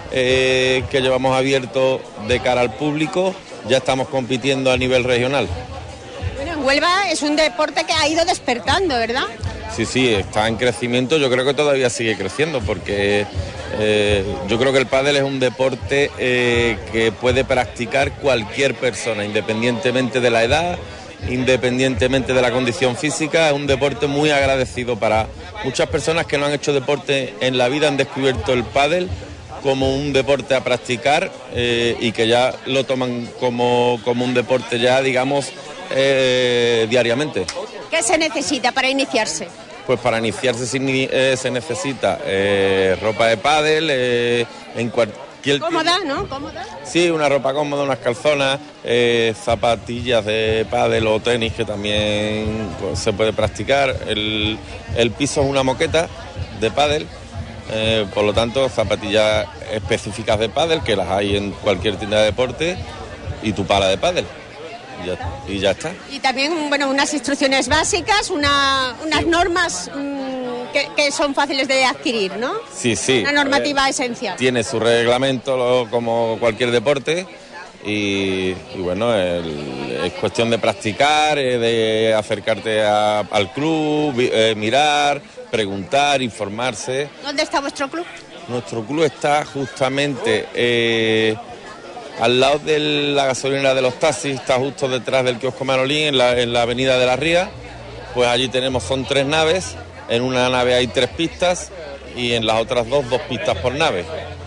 eh, que llevamos abierto de cara al público, ya estamos compitiendo a nivel regional. Bueno, en Huelva es un deporte que ha ido despertando, ¿verdad? Sí, sí, está en crecimiento, yo creo que todavía sigue creciendo porque eh, yo creo que el pádel es un deporte eh, que puede practicar cualquier persona, independientemente de la edad, independientemente de la condición física. Es un deporte muy agradecido para muchas personas que no han hecho deporte en la vida, han descubierto el pádel como un deporte a practicar eh, y que ya lo toman como, como un deporte ya, digamos, eh, diariamente. ¿Qué se necesita para iniciarse? Pues para iniciarse se, eh, se necesita eh, ropa de pádel, eh, en cualquier... Cómoda, ¿no? Cómoda. Sí, una ropa cómoda, unas calzonas, eh, zapatillas de pádel o tenis que también pues, se puede practicar. El, el piso es una moqueta de pádel, eh, por lo tanto zapatillas específicas de pádel que las hay en cualquier tienda de deporte y tu pala de pádel. Y ya, y ya está. Y también, bueno, unas instrucciones básicas, una, unas sí. normas mmm, que, que son fáciles de adquirir, ¿no? Sí, sí. Una normativa eh, esencial. Tiene su reglamento lo, como cualquier deporte y, y bueno, el, es cuestión de practicar, eh, de acercarte a, al club, eh, mirar, preguntar, informarse. ¿Dónde está vuestro club? Nuestro club está justamente... Eh, al lado de la gasolinera de los taxis, está justo detrás del kiosco Manolín, en la, en la avenida de la Ría. Pues allí tenemos, son tres naves, en una nave hay tres pistas y en las otras dos, dos pistas por nave.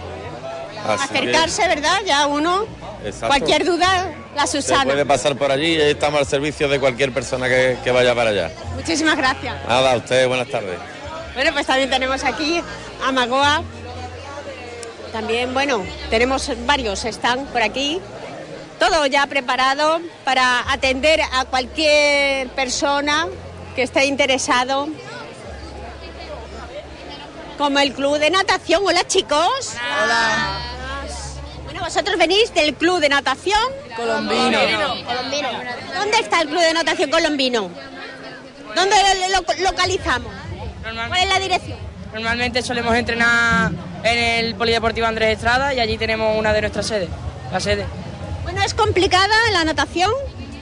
Así Acercarse, que... ¿verdad? Ya uno, exacto. Cualquier duda, la Susana. Se puede pasar por allí y estamos al servicio de cualquier persona que, que vaya para allá. Muchísimas gracias. Nada, a ustedes, buenas tardes. Bueno, pues también tenemos aquí a Magoa. También, bueno, tenemos varios, están por aquí, todo ya preparado para atender a cualquier persona que esté interesado, como el Club de Natación. Hola, chicos. Hola. Bueno, vosotros venís del Club de Natación Colombino. Colombino. ¿Dónde está el Club de Natación Colombino? ¿Dónde lo localizamos? ¿Cuál es la dirección? Normalmente solemos entrenar en el Polideportivo Andrés Estrada y allí tenemos una de nuestras sedes, la sede. Bueno, ¿es complicada la natación?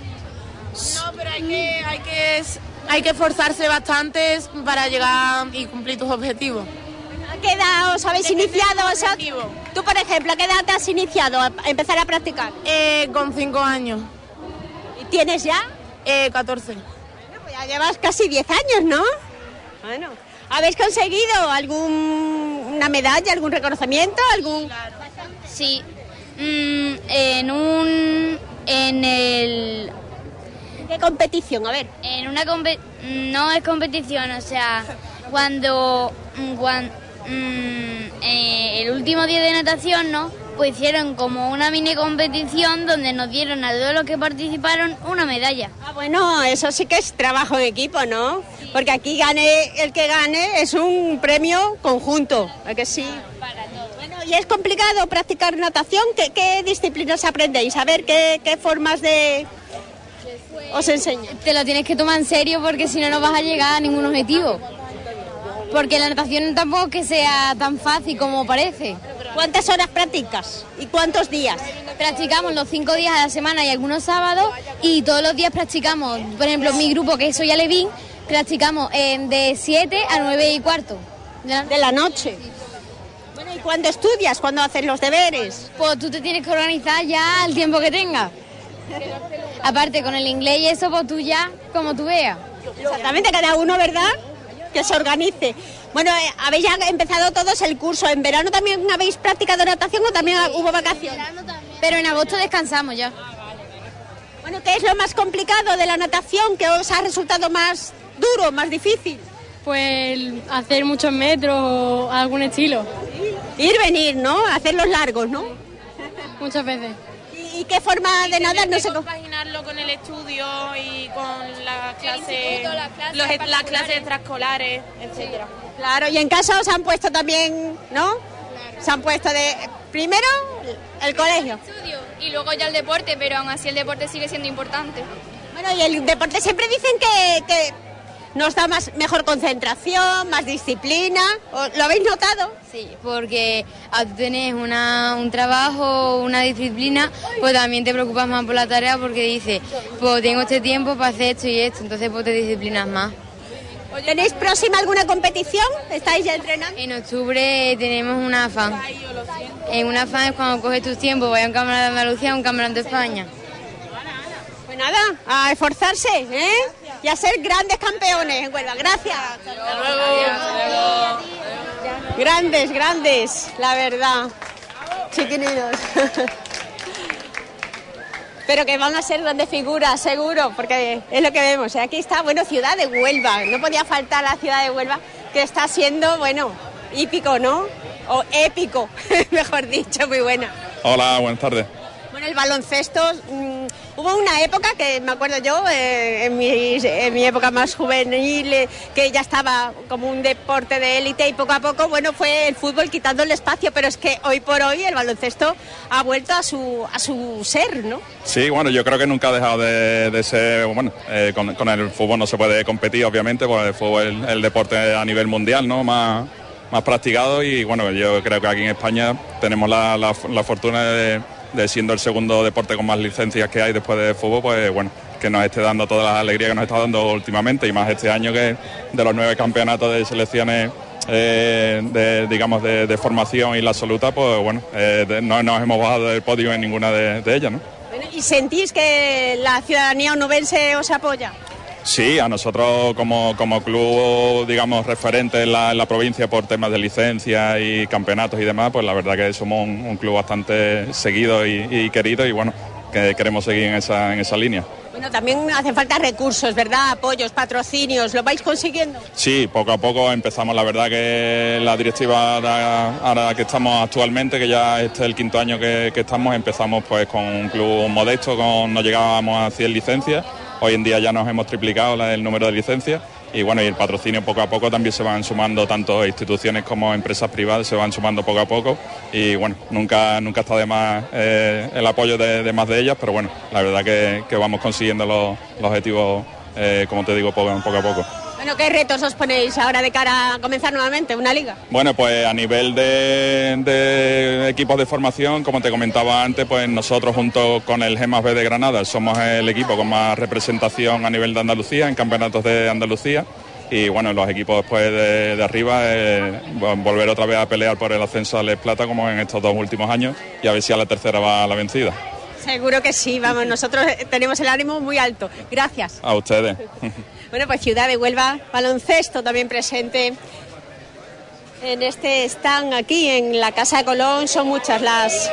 No, pero hay que, hay que, hay que esforzarse bastante para llegar y cumplir tus objetivos. ¿A qué edad os habéis iniciado? O sea, tú, por ejemplo, ¿a qué edad te has iniciado a empezar a practicar? Eh, con cinco años. ¿Y tienes ya? Eh, catorce. Bueno, pues ya llevas casi diez años, ¿no? Bueno. ¿Habéis conseguido alguna medalla, algún reconocimiento, algún...? Sí, mm, en un... en el... ¿Qué competición? A ver. En una compe... no es competición, o sea, cuando... cuando mm, eh, el último día de natación, ¿no? Pues hicieron como una mini competición donde nos dieron a todos los que participaron una medalla. Ah, bueno, eso sí que es trabajo en equipo, ¿no? Porque aquí gane el que gane es un premio conjunto, ¿a que sí? Para todos. Bueno, ¿y es complicado practicar natación? ¿Qué, qué disciplinas aprendéis? A ver, ¿qué, qué formas de os enseñan? Te lo tienes que tomar en serio porque si no, no vas a llegar a ningún objetivo. Porque la natación tampoco es que sea tan fácil como parece. ¿Cuántas horas practicas? ¿Y cuántos días? Practicamos los cinco días a la semana y algunos sábados y todos los días practicamos. Por ejemplo, mi grupo, que soy Alevín, practicamos eh, de siete a nueve y cuarto. ¿De, ¿De la noche? Sí. Bueno, ¿y cuándo estudias? ¿Cuándo haces los deberes? Pues tú te tienes que organizar ya el tiempo que tengas. Aparte, con el inglés y eso, pues tú ya, como tú veas. Exactamente, cada uno, ¿verdad? Que se organice. Bueno, eh, habéis ya empezado todos el curso. ¿En verano también habéis practicado natación o también hubo vacaciones? Pero en agosto descansamos ya. Bueno, ¿qué es lo más complicado de la natación? ¿Qué os ha resultado más duro, más difícil? Pues hacer muchos metros o algún estilo. Ir, venir, ¿no? Hacerlos largos, ¿no? Muchas veces. ¿Y qué forma de nadar? No sé cómo. Compaginarlo con el estudio y con las clases, la clase, los, las clases extraescolares, etcétera. Claro, y en casa os han puesto también, ¿no? Claro. Se han puesto de primero el colegio. El estudio y luego ya el deporte, pero aún así el deporte sigue siendo importante. Bueno, y el deporte siempre dicen que, que nos da más mejor concentración, más disciplina. ¿Lo habéis notado? Sí, porque al tener una, un trabajo, una disciplina, pues también te preocupas más por la tarea porque dices, pues tengo este tiempo para hacer esto y esto, entonces pues te disciplinas más. ¿Tenéis próxima alguna competición? ¿Estáis ya entrenando? En octubre tenemos una afán. En una afán es cuando coges tus tiempos, vaya a un campeonato de Andalucía, a un campeonato de España. Pues nada, a esforzarse, ¿eh? Y a ser grandes campeones en Huelva. Gracias. Hasta luego. Grandes, grandes, la verdad. Chiquininos. Pero que van a ser grandes figuras, seguro, porque es lo que vemos. Aquí está, bueno, ciudad de Huelva. No podía faltar la ciudad de Huelva, que está siendo, bueno, hípico, ¿no? O épico, mejor dicho, muy buena. Hola, buenas tardes. Bueno, el baloncesto, mmm, hubo una época que me acuerdo yo, eh, en, mi, en mi época más juvenil, eh, que ya estaba como un deporte de élite y poco a poco, bueno, fue el fútbol quitando el espacio, pero es que hoy por hoy el baloncesto ha vuelto a su, a su ser, ¿no? Sí, bueno, yo creo que nunca ha dejado de, de ser, bueno, eh, con, con el fútbol no se puede competir, obviamente, porque el fútbol es el, el deporte a nivel mundial, ¿no?, más, más practicado y, bueno, yo creo que aquí en España tenemos la, la, la fortuna de... de siendo el segundo deporte con más licencias que hay después del fútbol, pues bueno, que nos esté dando todas las alegrías que nos está dando últimamente y más este año que de los nueve campeonatos de selecciones eh, de, digamos de, de formación y la absoluta, pues bueno, eh, de, no nos hemos bajado del podio en ninguna de, de ellas, ¿no? ¿Y sentís que la ciudadanía onubense os apoya? Sí, a nosotros como, como club, digamos, referente en la, en la provincia por temas de licencia y campeonatos y demás, pues la verdad que somos un, un club bastante seguido y, y querido y bueno, que queremos seguir en esa, en esa línea. Bueno, también hacen falta recursos, ¿verdad? Apoyos, patrocinios, ¿lo vais consiguiendo? Sí, poco a poco empezamos, la verdad que la directiva ahora, ahora que estamos actualmente, que ya este es el quinto año que, que estamos, empezamos pues con un club modesto, con, no llegábamos a cien licencias. Hoy en día ya nos hemos triplicado el número de licencias y bueno, y el patrocinio poco a poco también se van sumando, tanto instituciones como empresas privadas se van sumando poco a poco y bueno, nunca nunca está de más eh, el apoyo de, de más de ellas, pero bueno, la verdad que, que vamos consiguiendo los, los objetivos, eh, como te digo, poco, poco a poco. Bueno, ¿qué retos os ponéis ahora de cara a comenzar nuevamente una liga? Bueno, pues a nivel de, de equipos de formación, como te comentaba antes, pues nosotros junto con el G más B de Granada somos el equipo con más representación a nivel de Andalucía, en campeonatos de Andalucía. Y bueno, los equipos después de, de arriba, eh, volver otra vez a pelear por el ascenso a Les Plata como en estos dos últimos años y a ver si a la tercera va la vencida. Seguro que sí, vamos, nosotros tenemos el ánimo muy alto. Gracias. A ustedes. Bueno, pues Ciudad de Huelva, baloncesto también presente en este stand aquí en la Casa de Colón. Son muchas las,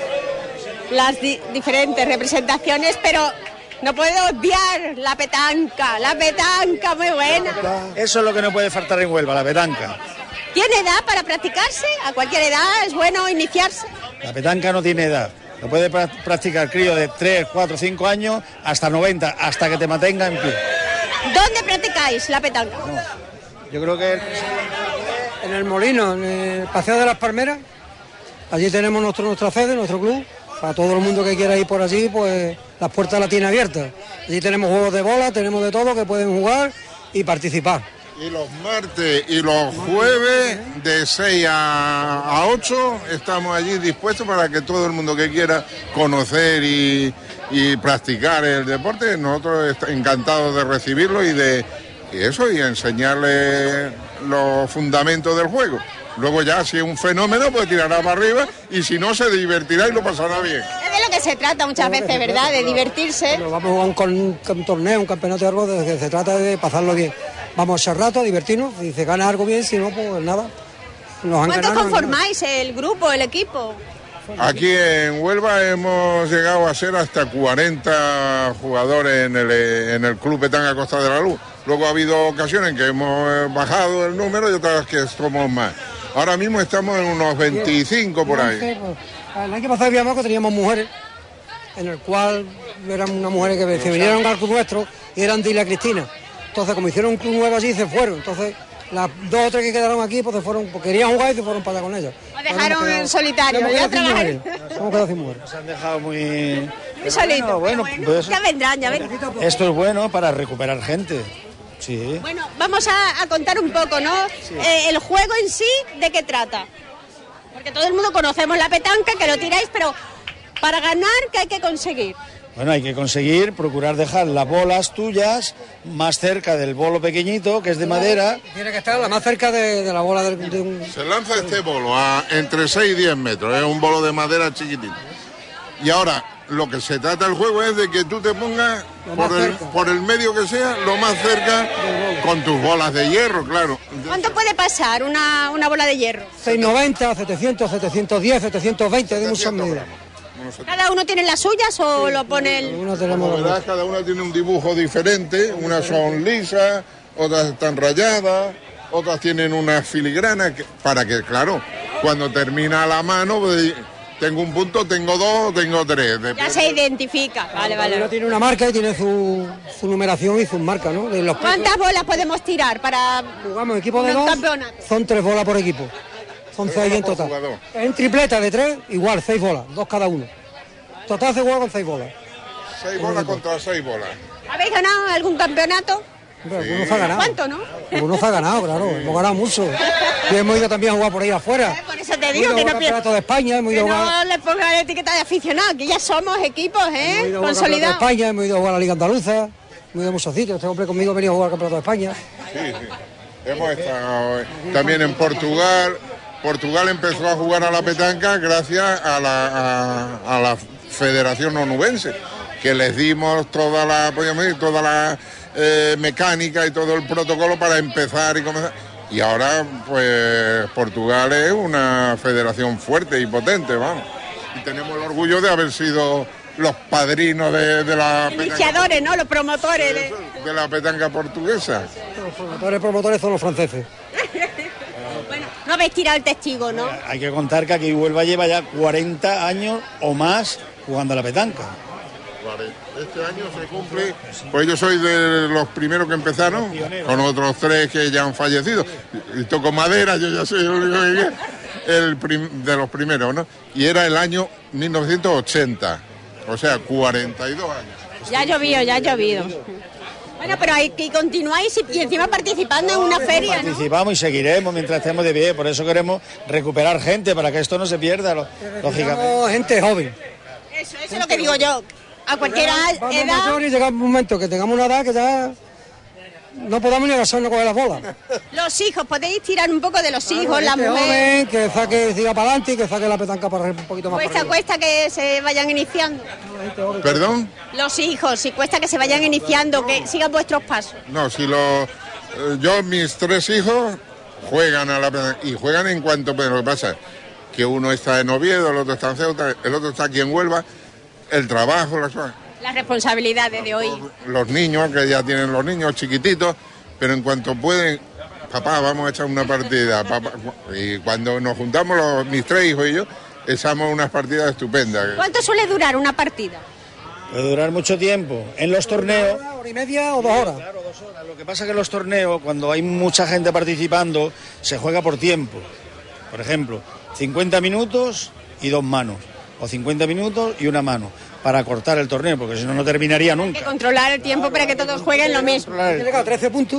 las di- diferentes representaciones, pero no puedo obviar la petanca, la petanca muy buena. Eso es lo que no puede faltar en Huelva, la petanca. ¿Tiene edad para practicarse? ¿A cualquier edad es bueno iniciarse? La petanca no tiene edad. Lo puede pra- practicar crío de tres, cuatro, cinco años hasta noventa, hasta que te mantenga en pie. ¿Dónde practicáis la petanca? No, yo creo que... En el Molino, en el Paseo de las Palmeras. Allí tenemos nuestro, nuestra sede, nuestro club. Para todo el mundo que quiera ir por allí, pues las puertas las tiene abiertas. Allí tenemos juegos de bola, tenemos de todo que pueden jugar y participar. Y los martes y los jueves de seis a ocho estamos allí dispuestos para que todo el mundo que quiera conocer y, y practicar el deporte, nosotros encantados de recibirlo y de y eso y enseñarle los fundamentos del juego. Luego ya si es un fenómeno pues tirará para arriba y si no se divertirá y lo pasará bien. Es de lo que se trata muchas veces, ¿verdad? De divertirse. Pero vamos a jugar un, con, un torneo, un campeonato de algo, de que se trata de pasarlo bien. Vamos a echar rato, a divertirnos, y se gana algo bien, si no, pues nada. Nos han ¿Cuánto ganado, conformáis el grupo, el equipo? Aquí en Huelva hemos llegado a ser hasta cuarenta jugadores en el, en el Club Petanca Costa de la Luz. Luego ha habido ocasiones en que hemos bajado el número y otras que somos más. Ahora mismo estamos en unos veinticinco por ahí. El año pasado habíamos que teníamos mujeres, en el cual eran unas mujeres que se vinieron al club nuestro y eran de Isla Cristina. Entonces, como hicieron un club nuevo allí, se fueron. Entonces, las dos o tres que quedaron aquí, pues se fueron, porque querían jugar y se fueron para allá con ellas. Os dejaron en solitario, ya trabajáis. Hemos quedado sin mujeres. Nos han dejado muy... Muy solito. Bueno, Bueno, pues, ya vendrán, ya vendrán. esto es bueno para recuperar gente. Sí. Bueno, vamos a, a contar un poco, ¿no? Sí. Eh, el juego en sí, ¿de qué trata? Porque todo el mundo conocemos la petanca, que lo tiráis, pero para ganar, ¿qué hay que conseguir? Bueno, hay que conseguir procurar dejar las bolas tuyas más cerca del bolo pequeñito, que es de madera. Tiene que estar la más cerca de, de la bola de, de un... Se lanza este bolo a entre seis y diez metros, es un bolo de madera chiquitito. Y ahora, lo que se trata del juego es de que tú te pongas por el, por el medio que sea, lo más cerca, con tus bolas de hierro, claro. ¿Cuánto puede pasar una, una bola de hierro? seiscientos noventa, setecientos, setecientos diez, setecientos veinte, de muchas medidas. ¿Cada uno tiene las suyas o sí, lo pone el...? Uno tenemos verás, cada una tiene un dibujo diferente, unas son lisas, otras están rayadas, otras tienen una filigrana, que, para que, claro, cuando termina la mano, pues, tengo un punto, tengo dos, tengo tres. Ya depende. Se identifica, vale, vale. Uno tiene una marca y tiene su, su numeración y sus marcas, ¿no? De los ¿Cuántas pesos? Bolas podemos tirar para jugamos equipo de dos? Campeonato? Son tres bolas por equipo. Son seis en total. Jugador. En tripleta de tres, igual, seis bolas, dos cada uno. Total se juega con seis bolas. Seis bolas contra seis bolas. ¿Habéis ganado algún campeonato? Sí. Algunos ha ganado. ¿Cuánto, no? Algunos ha ganado, claro. Hemos ganado mucho. Y hemos ido también a jugar por ahí afuera. Eh, por eso te digo que no campeonato de España, hemos ido que a jugar... no le pongan la etiqueta de aficionado, que ya somos equipos, ¿eh? Hemos ido a consolidados. De España, hemos ido a jugar a la Liga Andaluza, hemos ido a muchos sitios. Este hombre conmigo ha venido a jugar al Campeonato de España. Sí, sí. Hemos estado también en Portugal. Portugal empezó a jugar a la petanca gracias a la, a, a la Federación Onubense, que les dimos toda la, podríamos decir, toda la eh, mecánica y todo el protocolo para empezar y comenzar. Y ahora, pues, Portugal es una federación fuerte y potente, vamos. Y tenemos el orgullo de haber sido los padrinos de, de la iniciadores, petanca, ¿no? Los promotores de... de la petanca portuguesa. Los promotores, promotores son los franceses. Bueno, no habéis tirado el testigo, ¿no? Hay que contar que aquí Huelva lleva ya cuarenta años o más jugando a la petanca. Este año se cumple, pues yo soy de los primeros que empezaron, con otros tres que ya han fallecido. Y toco madera, yo ya soy el único que el prim, de los primeros, ¿no? Y era el año mil novecientos ochenta, o sea, cuarenta y dos años. Ya ha llovido, ya ha llovido. Bueno, pero hay que continuáis y, y encima participando en una feria, ¿no? Participamos y seguiremos mientras estemos de pie, por eso queremos recuperar gente, para que esto no se pierda, lógicamente. Gente joven. Eso, eso es lo que digo yo. A cualquier vamos edad... Vamos y llega un momento que tengamos una edad que ya no podamos ni agarrarnos con las bolas. Los hijos, podéis tirar un poco de los claro, hijos, la mujer... Joven, que saque, siga para adelante y que saque la petanca para un poquito más. ¿Cuesta, cuesta que se vayan iniciando? ¿Perdón? Los hijos, si cuesta que se vayan iniciando, que sigan vuestros pasos. No, si los... Yo, mis tres hijos juegan a la petanca y juegan en cuanto... Pero lo que pasa es que uno está en Oviedo, el otro está en Ceuta, el otro está aquí en Huelva. El trabajo, las cosas. Las responsabilidades de hoy. Los niños, que ya tienen los niños chiquititos, pero en cuanto pueden, papá, vamos a echar una partida. Papá. Y cuando nos juntamos, los, mis tres hijos y yo, echamos unas partidas estupendas. ¿Cuánto suele durar una partida? Puede durar mucho tiempo. En los torneos... ¿Una hora y media o dos horas? Claro, dos horas. Lo que pasa es que en los torneos, cuando hay mucha gente participando, se juega por tiempo. Por ejemplo, cincuenta minutos y dos manos. O cincuenta minutos y una mano, para cortar el torneo, porque si no, no terminaría nunca. Hay que controlar el tiempo para que todos jueguen lo mismo. Si llega a trece puntos,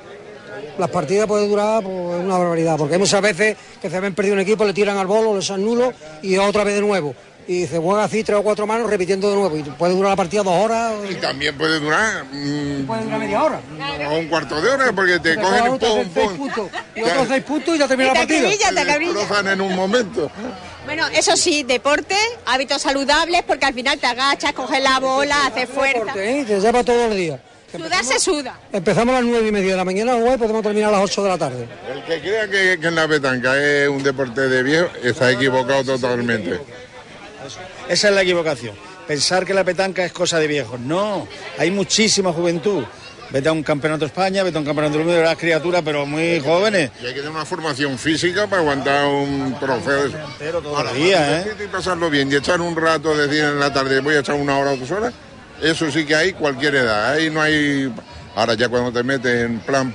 las partidas pueden durar pues, una barbaridad, porque hay muchas veces que se ven perdido un equipo, le tiran al bolo, les anulo y otra vez de nuevo. Y se juega así tres o cuatro manos repitiendo de nuevo. Y puede durar la partida dos horas. Y también puede durar... Mmm, puede durar media hora. O un cuarto de hora, porque te, te cogen un pum, pum. Puntos, y otros seis puntos y ya termina y la partida. Cabrilla, te destrozan en un momento. Bueno, eso sí, deporte, hábitos saludables, porque al final te agachas, coges la bola, haces fuerza. Deporte, ¿eh? Te lleva todos los días. Sudar se suda. Empezamos a las nueve y media de la mañana y podemos terminar a las ocho de la tarde. El que crea que, que en la petanca es un deporte de viejo está equivocado totalmente. Esa es la equivocación. Pensar que la petanca es cosa de viejos. No, hay muchísima juventud. Vete a un campeonato de España, vete a un campeonato del mundo de las criaturas, pero muy jóvenes. Y hay que tener una formación física para aguantar un trofeo de eso. Entero todos los días, ¿eh? Y pasarlo bien y echar un rato, decir en la tarde, voy a echar una hora o dos horas, eso sí que hay cualquier edad. Ahí no hay... Ahora ya cuando te metes en plan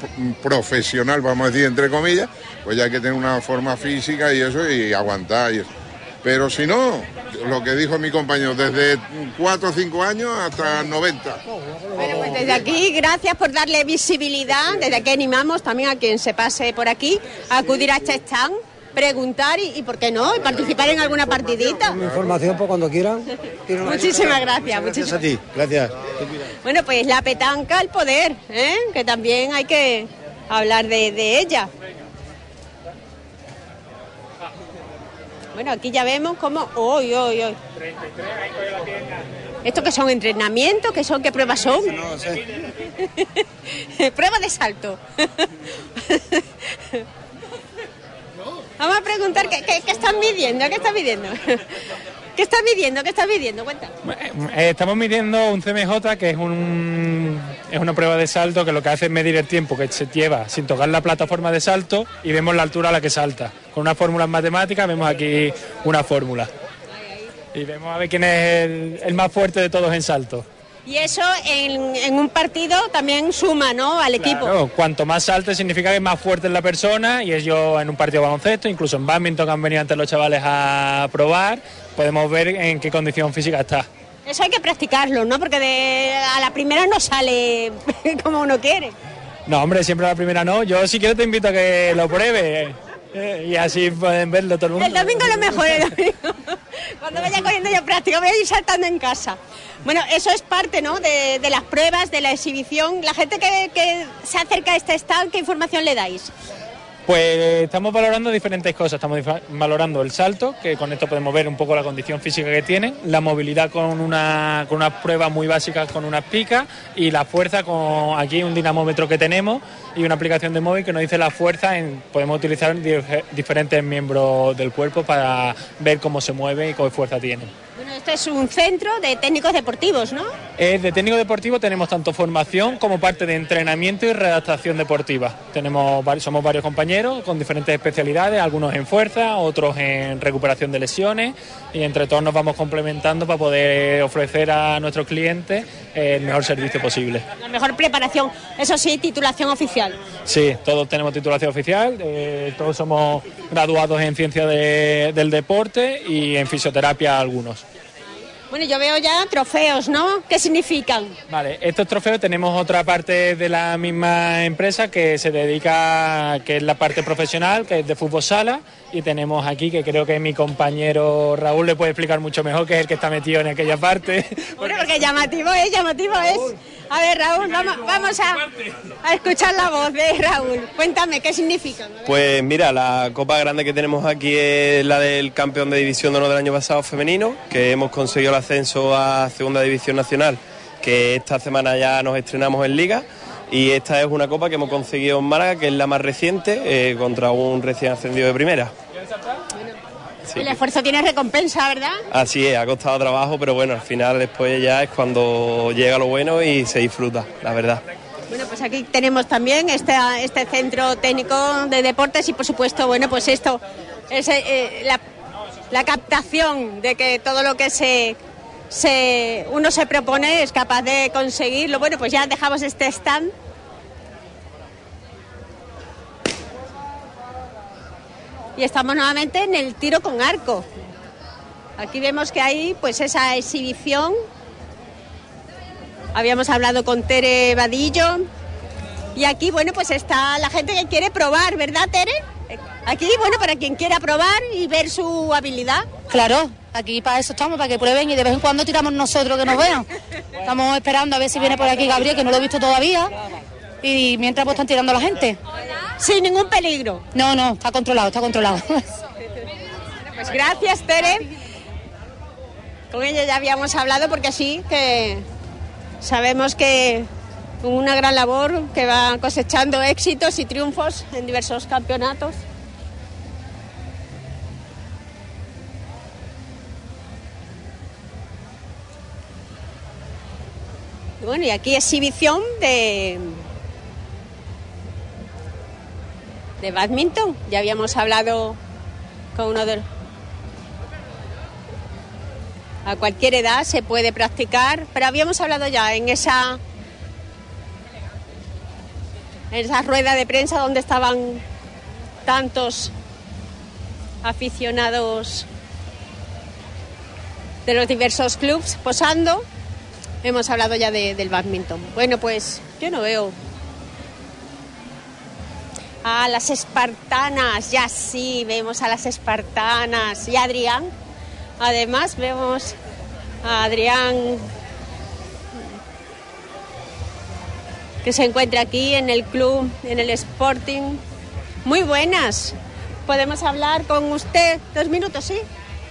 profesional, vamos a decir entre comillas, pues ya hay que tener una forma física y eso y aguantar y eso. Pero si no, lo que dijo mi compañero, desde cuatro o cinco años hasta noventa. Bueno, pues desde aquí, gracias por darle visibilidad. Desde aquí animamos también a quien se pase por aquí a acudir a este stand, preguntar y, y ¿por qué no? Y participar en alguna partidita. Información por cuando quieran. Muchísimas gracias. Gracias a ti, gracias. Bueno, pues la petanca al poder, ¿eh? Que también hay que hablar de, de ella. Bueno, aquí ya vemos cómo... ¡Uy, uy, uy! ¿Estos que son entrenamientos? ¿Qué son? ¿Qué pruebas son? No sé. Prueba de salto. Vamos a preguntar qué, qué, qué están midiendo, qué están midiendo. ¿Qué estás midiendo? ¿Qué estás midiendo? Cuenta. Eh, estamos midiendo un C M J, que es un es una prueba de salto que lo que hace es medir el tiempo que se lleva sin tocar la plataforma de salto y vemos la altura a la que salta. Con unas fórmulas matemáticas vemos aquí una fórmula. Y vemos a ver quién es el, el más fuerte de todos en salto. Y eso en, en un partido también suma, ¿no?, al equipo. Claro, cuanto más salte significa que es más fuerte es la persona, y ellos en un partido de baloncesto, incluso en bádminton que han venido antes los chavales a probar, podemos ver en qué condición física está. Eso hay que practicarlo, ¿no?, porque de, a la primera no sale como uno quiere. No, hombre, siempre a la primera no. Yo si quieres te invito a que lo pruebes. Eh, y así pueden verlo todo el mundo. El domingo lo mejor, el domingo. Cuando vaya cogiendo yo práctica, voy a ir saltando en casa. Bueno, eso es parte, ¿no?, de, de las pruebas, de la exhibición. La gente que, que se acerca a este stand, ¿qué información le dais? Pues estamos valorando diferentes cosas. Estamos valorando el salto, que con esto podemos ver un poco la condición física que tienen, la movilidad con una con unas pruebas muy básicas con unas picas, y la fuerza con aquí un dinamómetro que tenemos y una aplicación de móvil que nos dice la fuerza. En, podemos utilizar dif- diferentes miembros del cuerpo para ver cómo se mueve y qué fuerza tienen. Bueno, este es un centro de técnicos deportivos, ¿no? Eh, de técnico deportivo tenemos tanto formación como parte de entrenamiento y redactación deportiva. Tenemos somos varios compañeros con diferentes especialidades, algunos en fuerza, otros en recuperación de lesiones, y entre todos nos vamos complementando para poder ofrecer a nuestros clientes el mejor servicio posible. La mejor preparación, eso sí, titulación oficial. Sí, todos tenemos titulación oficial, eh, todos somos graduados en ciencia de, del deporte y en fisioterapia algunos. Bueno, yo veo ya trofeos, ¿no? ¿Qué significan? Vale, estos trofeos tenemos otra parte de la misma empresa que se dedica, que es la parte profesional, que es de fútbol sala, y tenemos aquí, que creo que mi compañero Raúl le puede explicar mucho mejor, que es el que está metido en aquella parte. Bueno, porque llamativo es, llamativo es. A ver, Raúl, vamos, vamos a, a escuchar la voz de Raúl. Cuéntame, ¿qué significa? Pues mira, la copa grande que tenemos aquí es la del campeón de división de honor del año pasado femenino, que hemos conseguido el ascenso a segunda división nacional, que esta semana ya nos estrenamos en Liga, y esta es una copa que hemos conseguido en Málaga, que es la más reciente, eh, contra un recién ascendido de primera. Sí. El esfuerzo tiene recompensa, ¿verdad? Así es, ha costado trabajo, pero bueno, al final después ya es cuando llega lo bueno y se disfruta, la verdad. Bueno, pues aquí tenemos también este, este centro técnico de deportes y por supuesto, bueno, pues esto es eh, la, la captación de que todo lo que se, se uno se propone es capaz de conseguirlo. Bueno, pues ya dejamos este stand. Y estamos nuevamente en el tiro con arco. Aquí vemos que hay pues esa exhibición. Habíamos hablado con Tere Vadillo. Y aquí, bueno, pues está la gente que quiere probar, ¿verdad, Tere? Aquí, bueno, para quien quiera probar y ver su habilidad. Claro, aquí para eso estamos, para que prueben y de vez en cuando tiramos nosotros que nos vean. Estamos esperando a ver si viene por aquí Gabriel, que no lo he visto todavía. Y mientras pues están tirando a la gente. Sin ningún peligro. No, no, está controlado, está controlado. Pues gracias, Tere. Con ella ya habíamos hablado porque así que sabemos que una gran labor, que va cosechando éxitos y triunfos en diversos campeonatos. Y bueno, y aquí exhibición de de bádminton. Ya habíamos hablado con uno de... A cualquier edad se puede practicar, pero habíamos hablado ya en esa en esa rueda de prensa donde estaban tantos aficionados de los diversos clubs posando. Hemos hablado ya de, del bádminton. Bueno, pues yo no veo a las espartanas, ya sí, vemos a las espartanas y a Adrián. Además vemos a Adrián que se encuentra aquí en el club, en el Sporting. Muy buenas. ¿Podemos hablar con usted dos minutos, sí?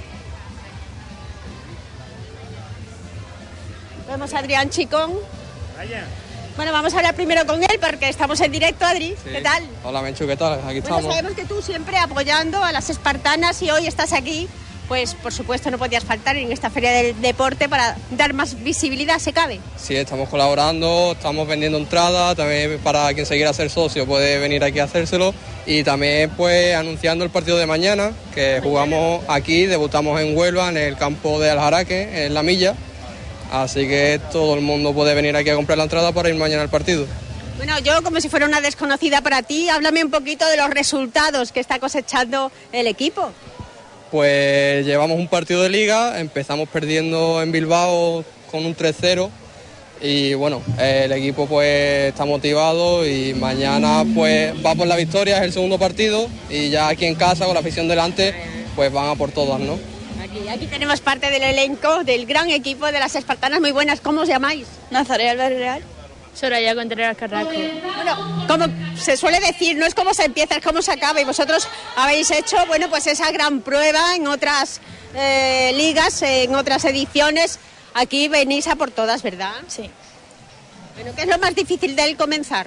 Vemos a Adrián Chicón. Vaya. Bueno, vamos a hablar primero con él porque estamos en directo, Adri. Sí. ¿Qué tal? Hola, Menchu, ¿qué tal? Aquí Bueno, estamos. sabemos que tú siempre apoyando a las espartanas y hoy estás aquí. Pues, por supuesto, no podías faltar en esta Feria del Deporte para dar más visibilidad, se cabe. Sí, estamos colaborando, estamos vendiendo entradas, también para quien se quiera hacer socio puede venir aquí a hacérselo y también pues anunciando el partido de mañana, que jugamos aquí, debutamos en Huelva, en el campo de Aljaraque, en La Milla, así que todo el mundo puede venir aquí a comprar la entrada para ir mañana al partido. Bueno, yo como si fuera una desconocida para ti, háblame un poquito de los resultados que está cosechando el equipo. Pues llevamos un partido de liga, empezamos perdiendo en Bilbao con un tres cero y bueno, el equipo pues está motivado y mañana pues va por la victoria, es el segundo partido y ya aquí en casa con la afición delante pues van a por todas, ¿no? Aquí, aquí tenemos parte del elenco del gran equipo de las espartanas, muy buenas, ¿cómo os llamáis? Nazaret Álvarez Real. Soraya Contreras Carrasco. Bueno, como se suele decir, no es cómo se empieza, es cómo se acaba. Y vosotros habéis hecho, bueno, pues esa gran prueba en otras eh, ligas, en otras ediciones. Aquí venís a por todas, ¿verdad? Sí. Bueno, ¿qué es lo más difícil del comenzar?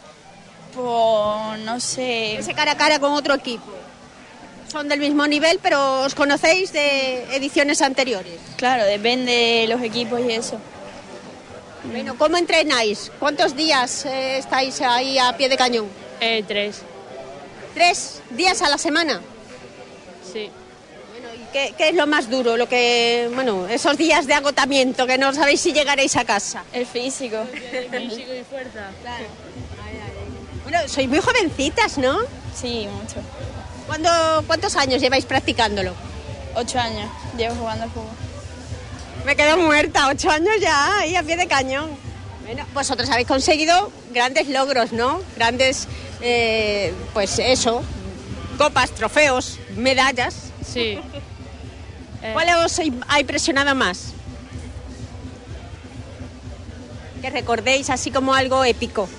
Pues no sé. Ese cara a cara con otro equipo. Son del mismo nivel, pero ¿os conocéis de ediciones anteriores? Claro, depende de los equipos y eso. Bueno, ¿cómo entrenáis? ¿Cuántos días eh, estáis ahí a pie de cañón? Eh, tres. ¿Tres días a la semana? Sí. Bueno, ¿y qué, qué es lo más duro? Lo que, bueno, esos días de agotamiento que no sabéis si llegaréis a casa. El físico. El físico y fuerza. Claro. Bueno, sois muy jovencitas, ¿no? Sí, mucho. ¿Cuándo, ¿Cuántos años lleváis practicándolo? Ocho años llevo jugando al fútbol. Me quedo muerta, ocho años ya, ahí a pie de cañón. Bueno, vosotros habéis conseguido grandes logros, ¿no? Grandes, eh, pues eso, copas, trofeos, medallas. Sí. ¿Cuál os ha impresionado más? Que recordéis así como algo épico.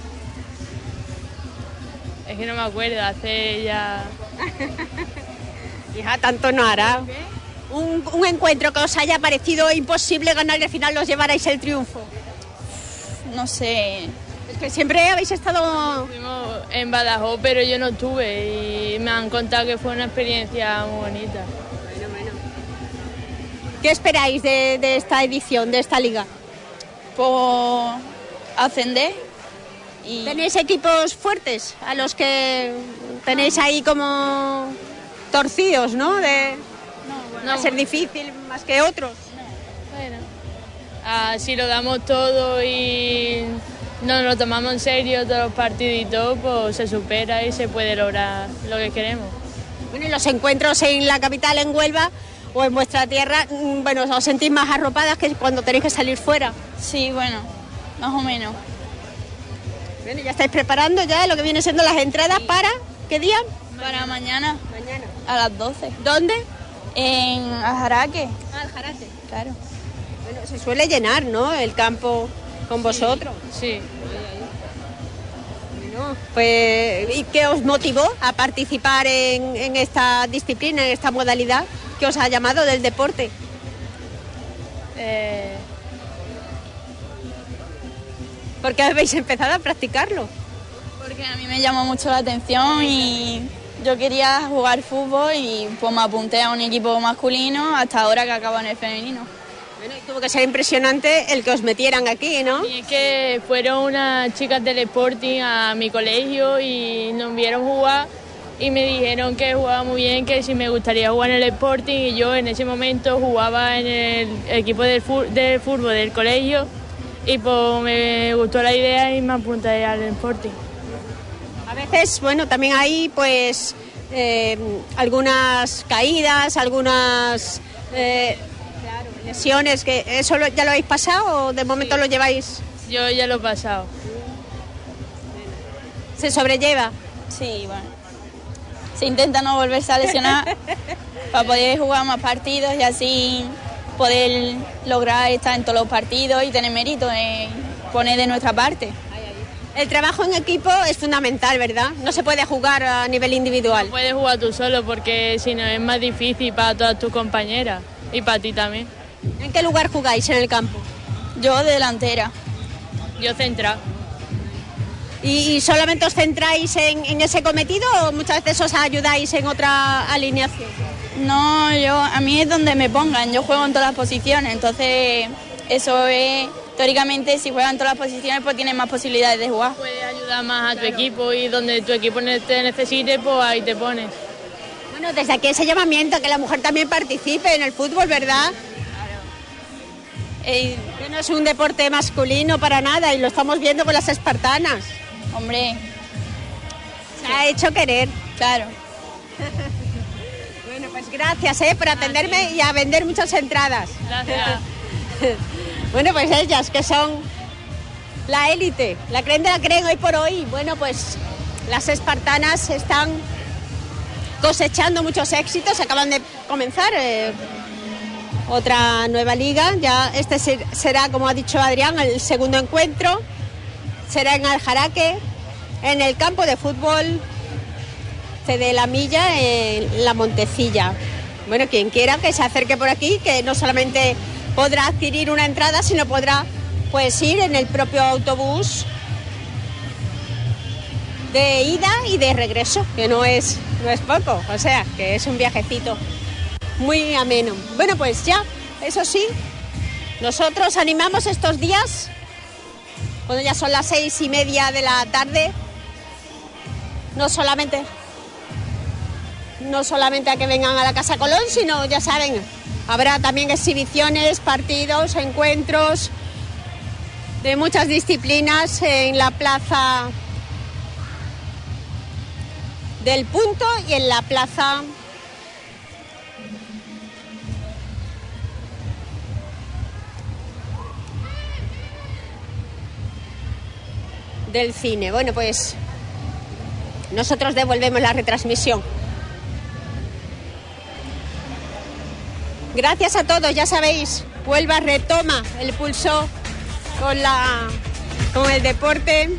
Es que no me acuerdo, hace ya... Hija, tanto no hará. Un, un encuentro que os haya parecido imposible ganar y al final os llevarais el triunfo. No sé. Es que siempre habéis estado... Fuimos en Badajoz, pero yo no estuve y me han contado que fue una experiencia muy bonita. Bueno, bueno. ¿Qué esperáis de, de esta edición, de esta liga? Pues ascender. Y... ¿Tenéis equipos fuertes a los que tenéis ahí como torcidos, ¿no? De... No, va a ser difícil más que otros. No. Bueno, así lo damos todo y nos lo tomamos en serio todos los partidos y todo, pues se supera y se puede lograr lo que queremos. Bueno, y los encuentros en la capital, en Huelva, o en vuestra tierra, bueno, ¿os sentís más arropadas que cuando tenéis que salir fuera? Sí, bueno, más o menos. Bueno, ¿ya estáis preparando ya lo que viene siendo las entradas para qué día? Para mañana. Mañana. A las doce. ¿Dónde? En Aljaraque. Ah, Aljaraque. Claro. Bueno, se suele llenar, ¿no? El campo con vosotros. Sí. Bueno, pues, ¿y qué os motivó a participar en, en esta disciplina, en esta modalidad? ¿Qué os ha llamado del deporte? Eh... ¿Por qué habéis empezado a practicarlo? Porque a mí me llamó mucho la atención y yo quería jugar fútbol y pues me apunté a un equipo masculino hasta ahora que acabo en el femenino. Bueno, y tuvo que ser impresionante el que os metieran aquí, ¿no? Y es que fueron unas chicas del Sporting a mi colegio y nos vieron jugar y me dijeron que jugaba muy bien, que si me gustaría jugar en el Sporting y yo en ese momento jugaba en el equipo del fútbol del colegio y pues me gustó la idea y me apunté al Sporting. A veces, bueno, también hay pues eh, algunas caídas, algunas... Eh, claro, lesiones, que ¿eso lo, ya lo habéis pasado o de momento Sí. lo lleváis? Yo ya lo he pasado. ¿Se sobrelleva? Sí, bueno. Se intenta no volverse a lesionar para poder jugar más partidos y así poder lograr estar en todos los partidos y tener mérito en poner de nuestra parte. El trabajo en equipo es fundamental, ¿verdad? No se puede jugar a nivel individual. No puedes jugar tú solo porque si no es más difícil para todas tus compañeras y para ti también. ¿En qué lugar jugáis en el campo? Yo delantera. Yo central. ¿Y, y solamente os centráis en, en ese cometido o muchas veces os ayudáis en otra alineación? No, yo a mí es donde me pongan, yo juego en todas las posiciones, entonces eso es, teóricamente si juegan en todas las posiciones pues tienes más posibilidades de jugar. Puedes ayudar más a tu equipo y donde tu equipo te necesite, pues ahí te pones. Bueno, desde aquí ese llamamiento, que la mujer también participe en el fútbol, ¿verdad? Eh, que no es un deporte masculino para nada y lo estamos viendo con las espartanas. Hombre, se ha hecho querer. Claro. Bueno, pues gracias ¿eh? por atenderme y a vender muchas entradas. Gracias. Bueno, pues ellas que son la élite, la creen de la creen hoy por hoy. Bueno, pues las espartanas están cosechando muchos éxitos, acaban de comenzar eh, otra nueva liga. Ya este será, como ha dicho Adrián, el segundo encuentro. Será en Aljaraque, en el campo de fútbol de la Milla, en La Montecilla. Bueno, quien quiera que se acerque por aquí, que no solamente podrá adquirir una entrada, sino podrá pues ir en el propio autobús de ida y de regreso, que no es, no es poco, o sea, que es un viajecito muy ameno. Bueno, pues ya, eso sí, nosotros animamos estos días, cuando ya son las seis y media de la tarde, no solamente, no solamente a que vengan a la Casa Colón, sino, ya saben, habrá también exhibiciones, partidos, encuentros de muchas disciplinas en la Plaza del Punto y en la Plaza del Cine. Bueno, pues nosotros devolvemos la retransmisión. Gracias a todos, ya sabéis, Huelva retoma el pulso con, la, con el deporte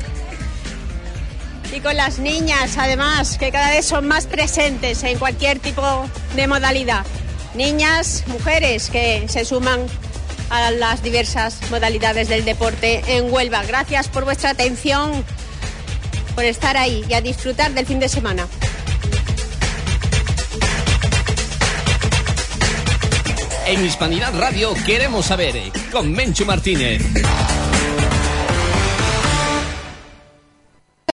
y con las niñas, además, que cada vez son más presentes en cualquier tipo de modalidad. Niñas, mujeres que se suman a las diversas modalidades del deporte en Huelva. Gracias por vuestra atención, por estar ahí y a disfrutar del fin de semana. En Hispanidad Radio queremos saber, con Menchu Martínez.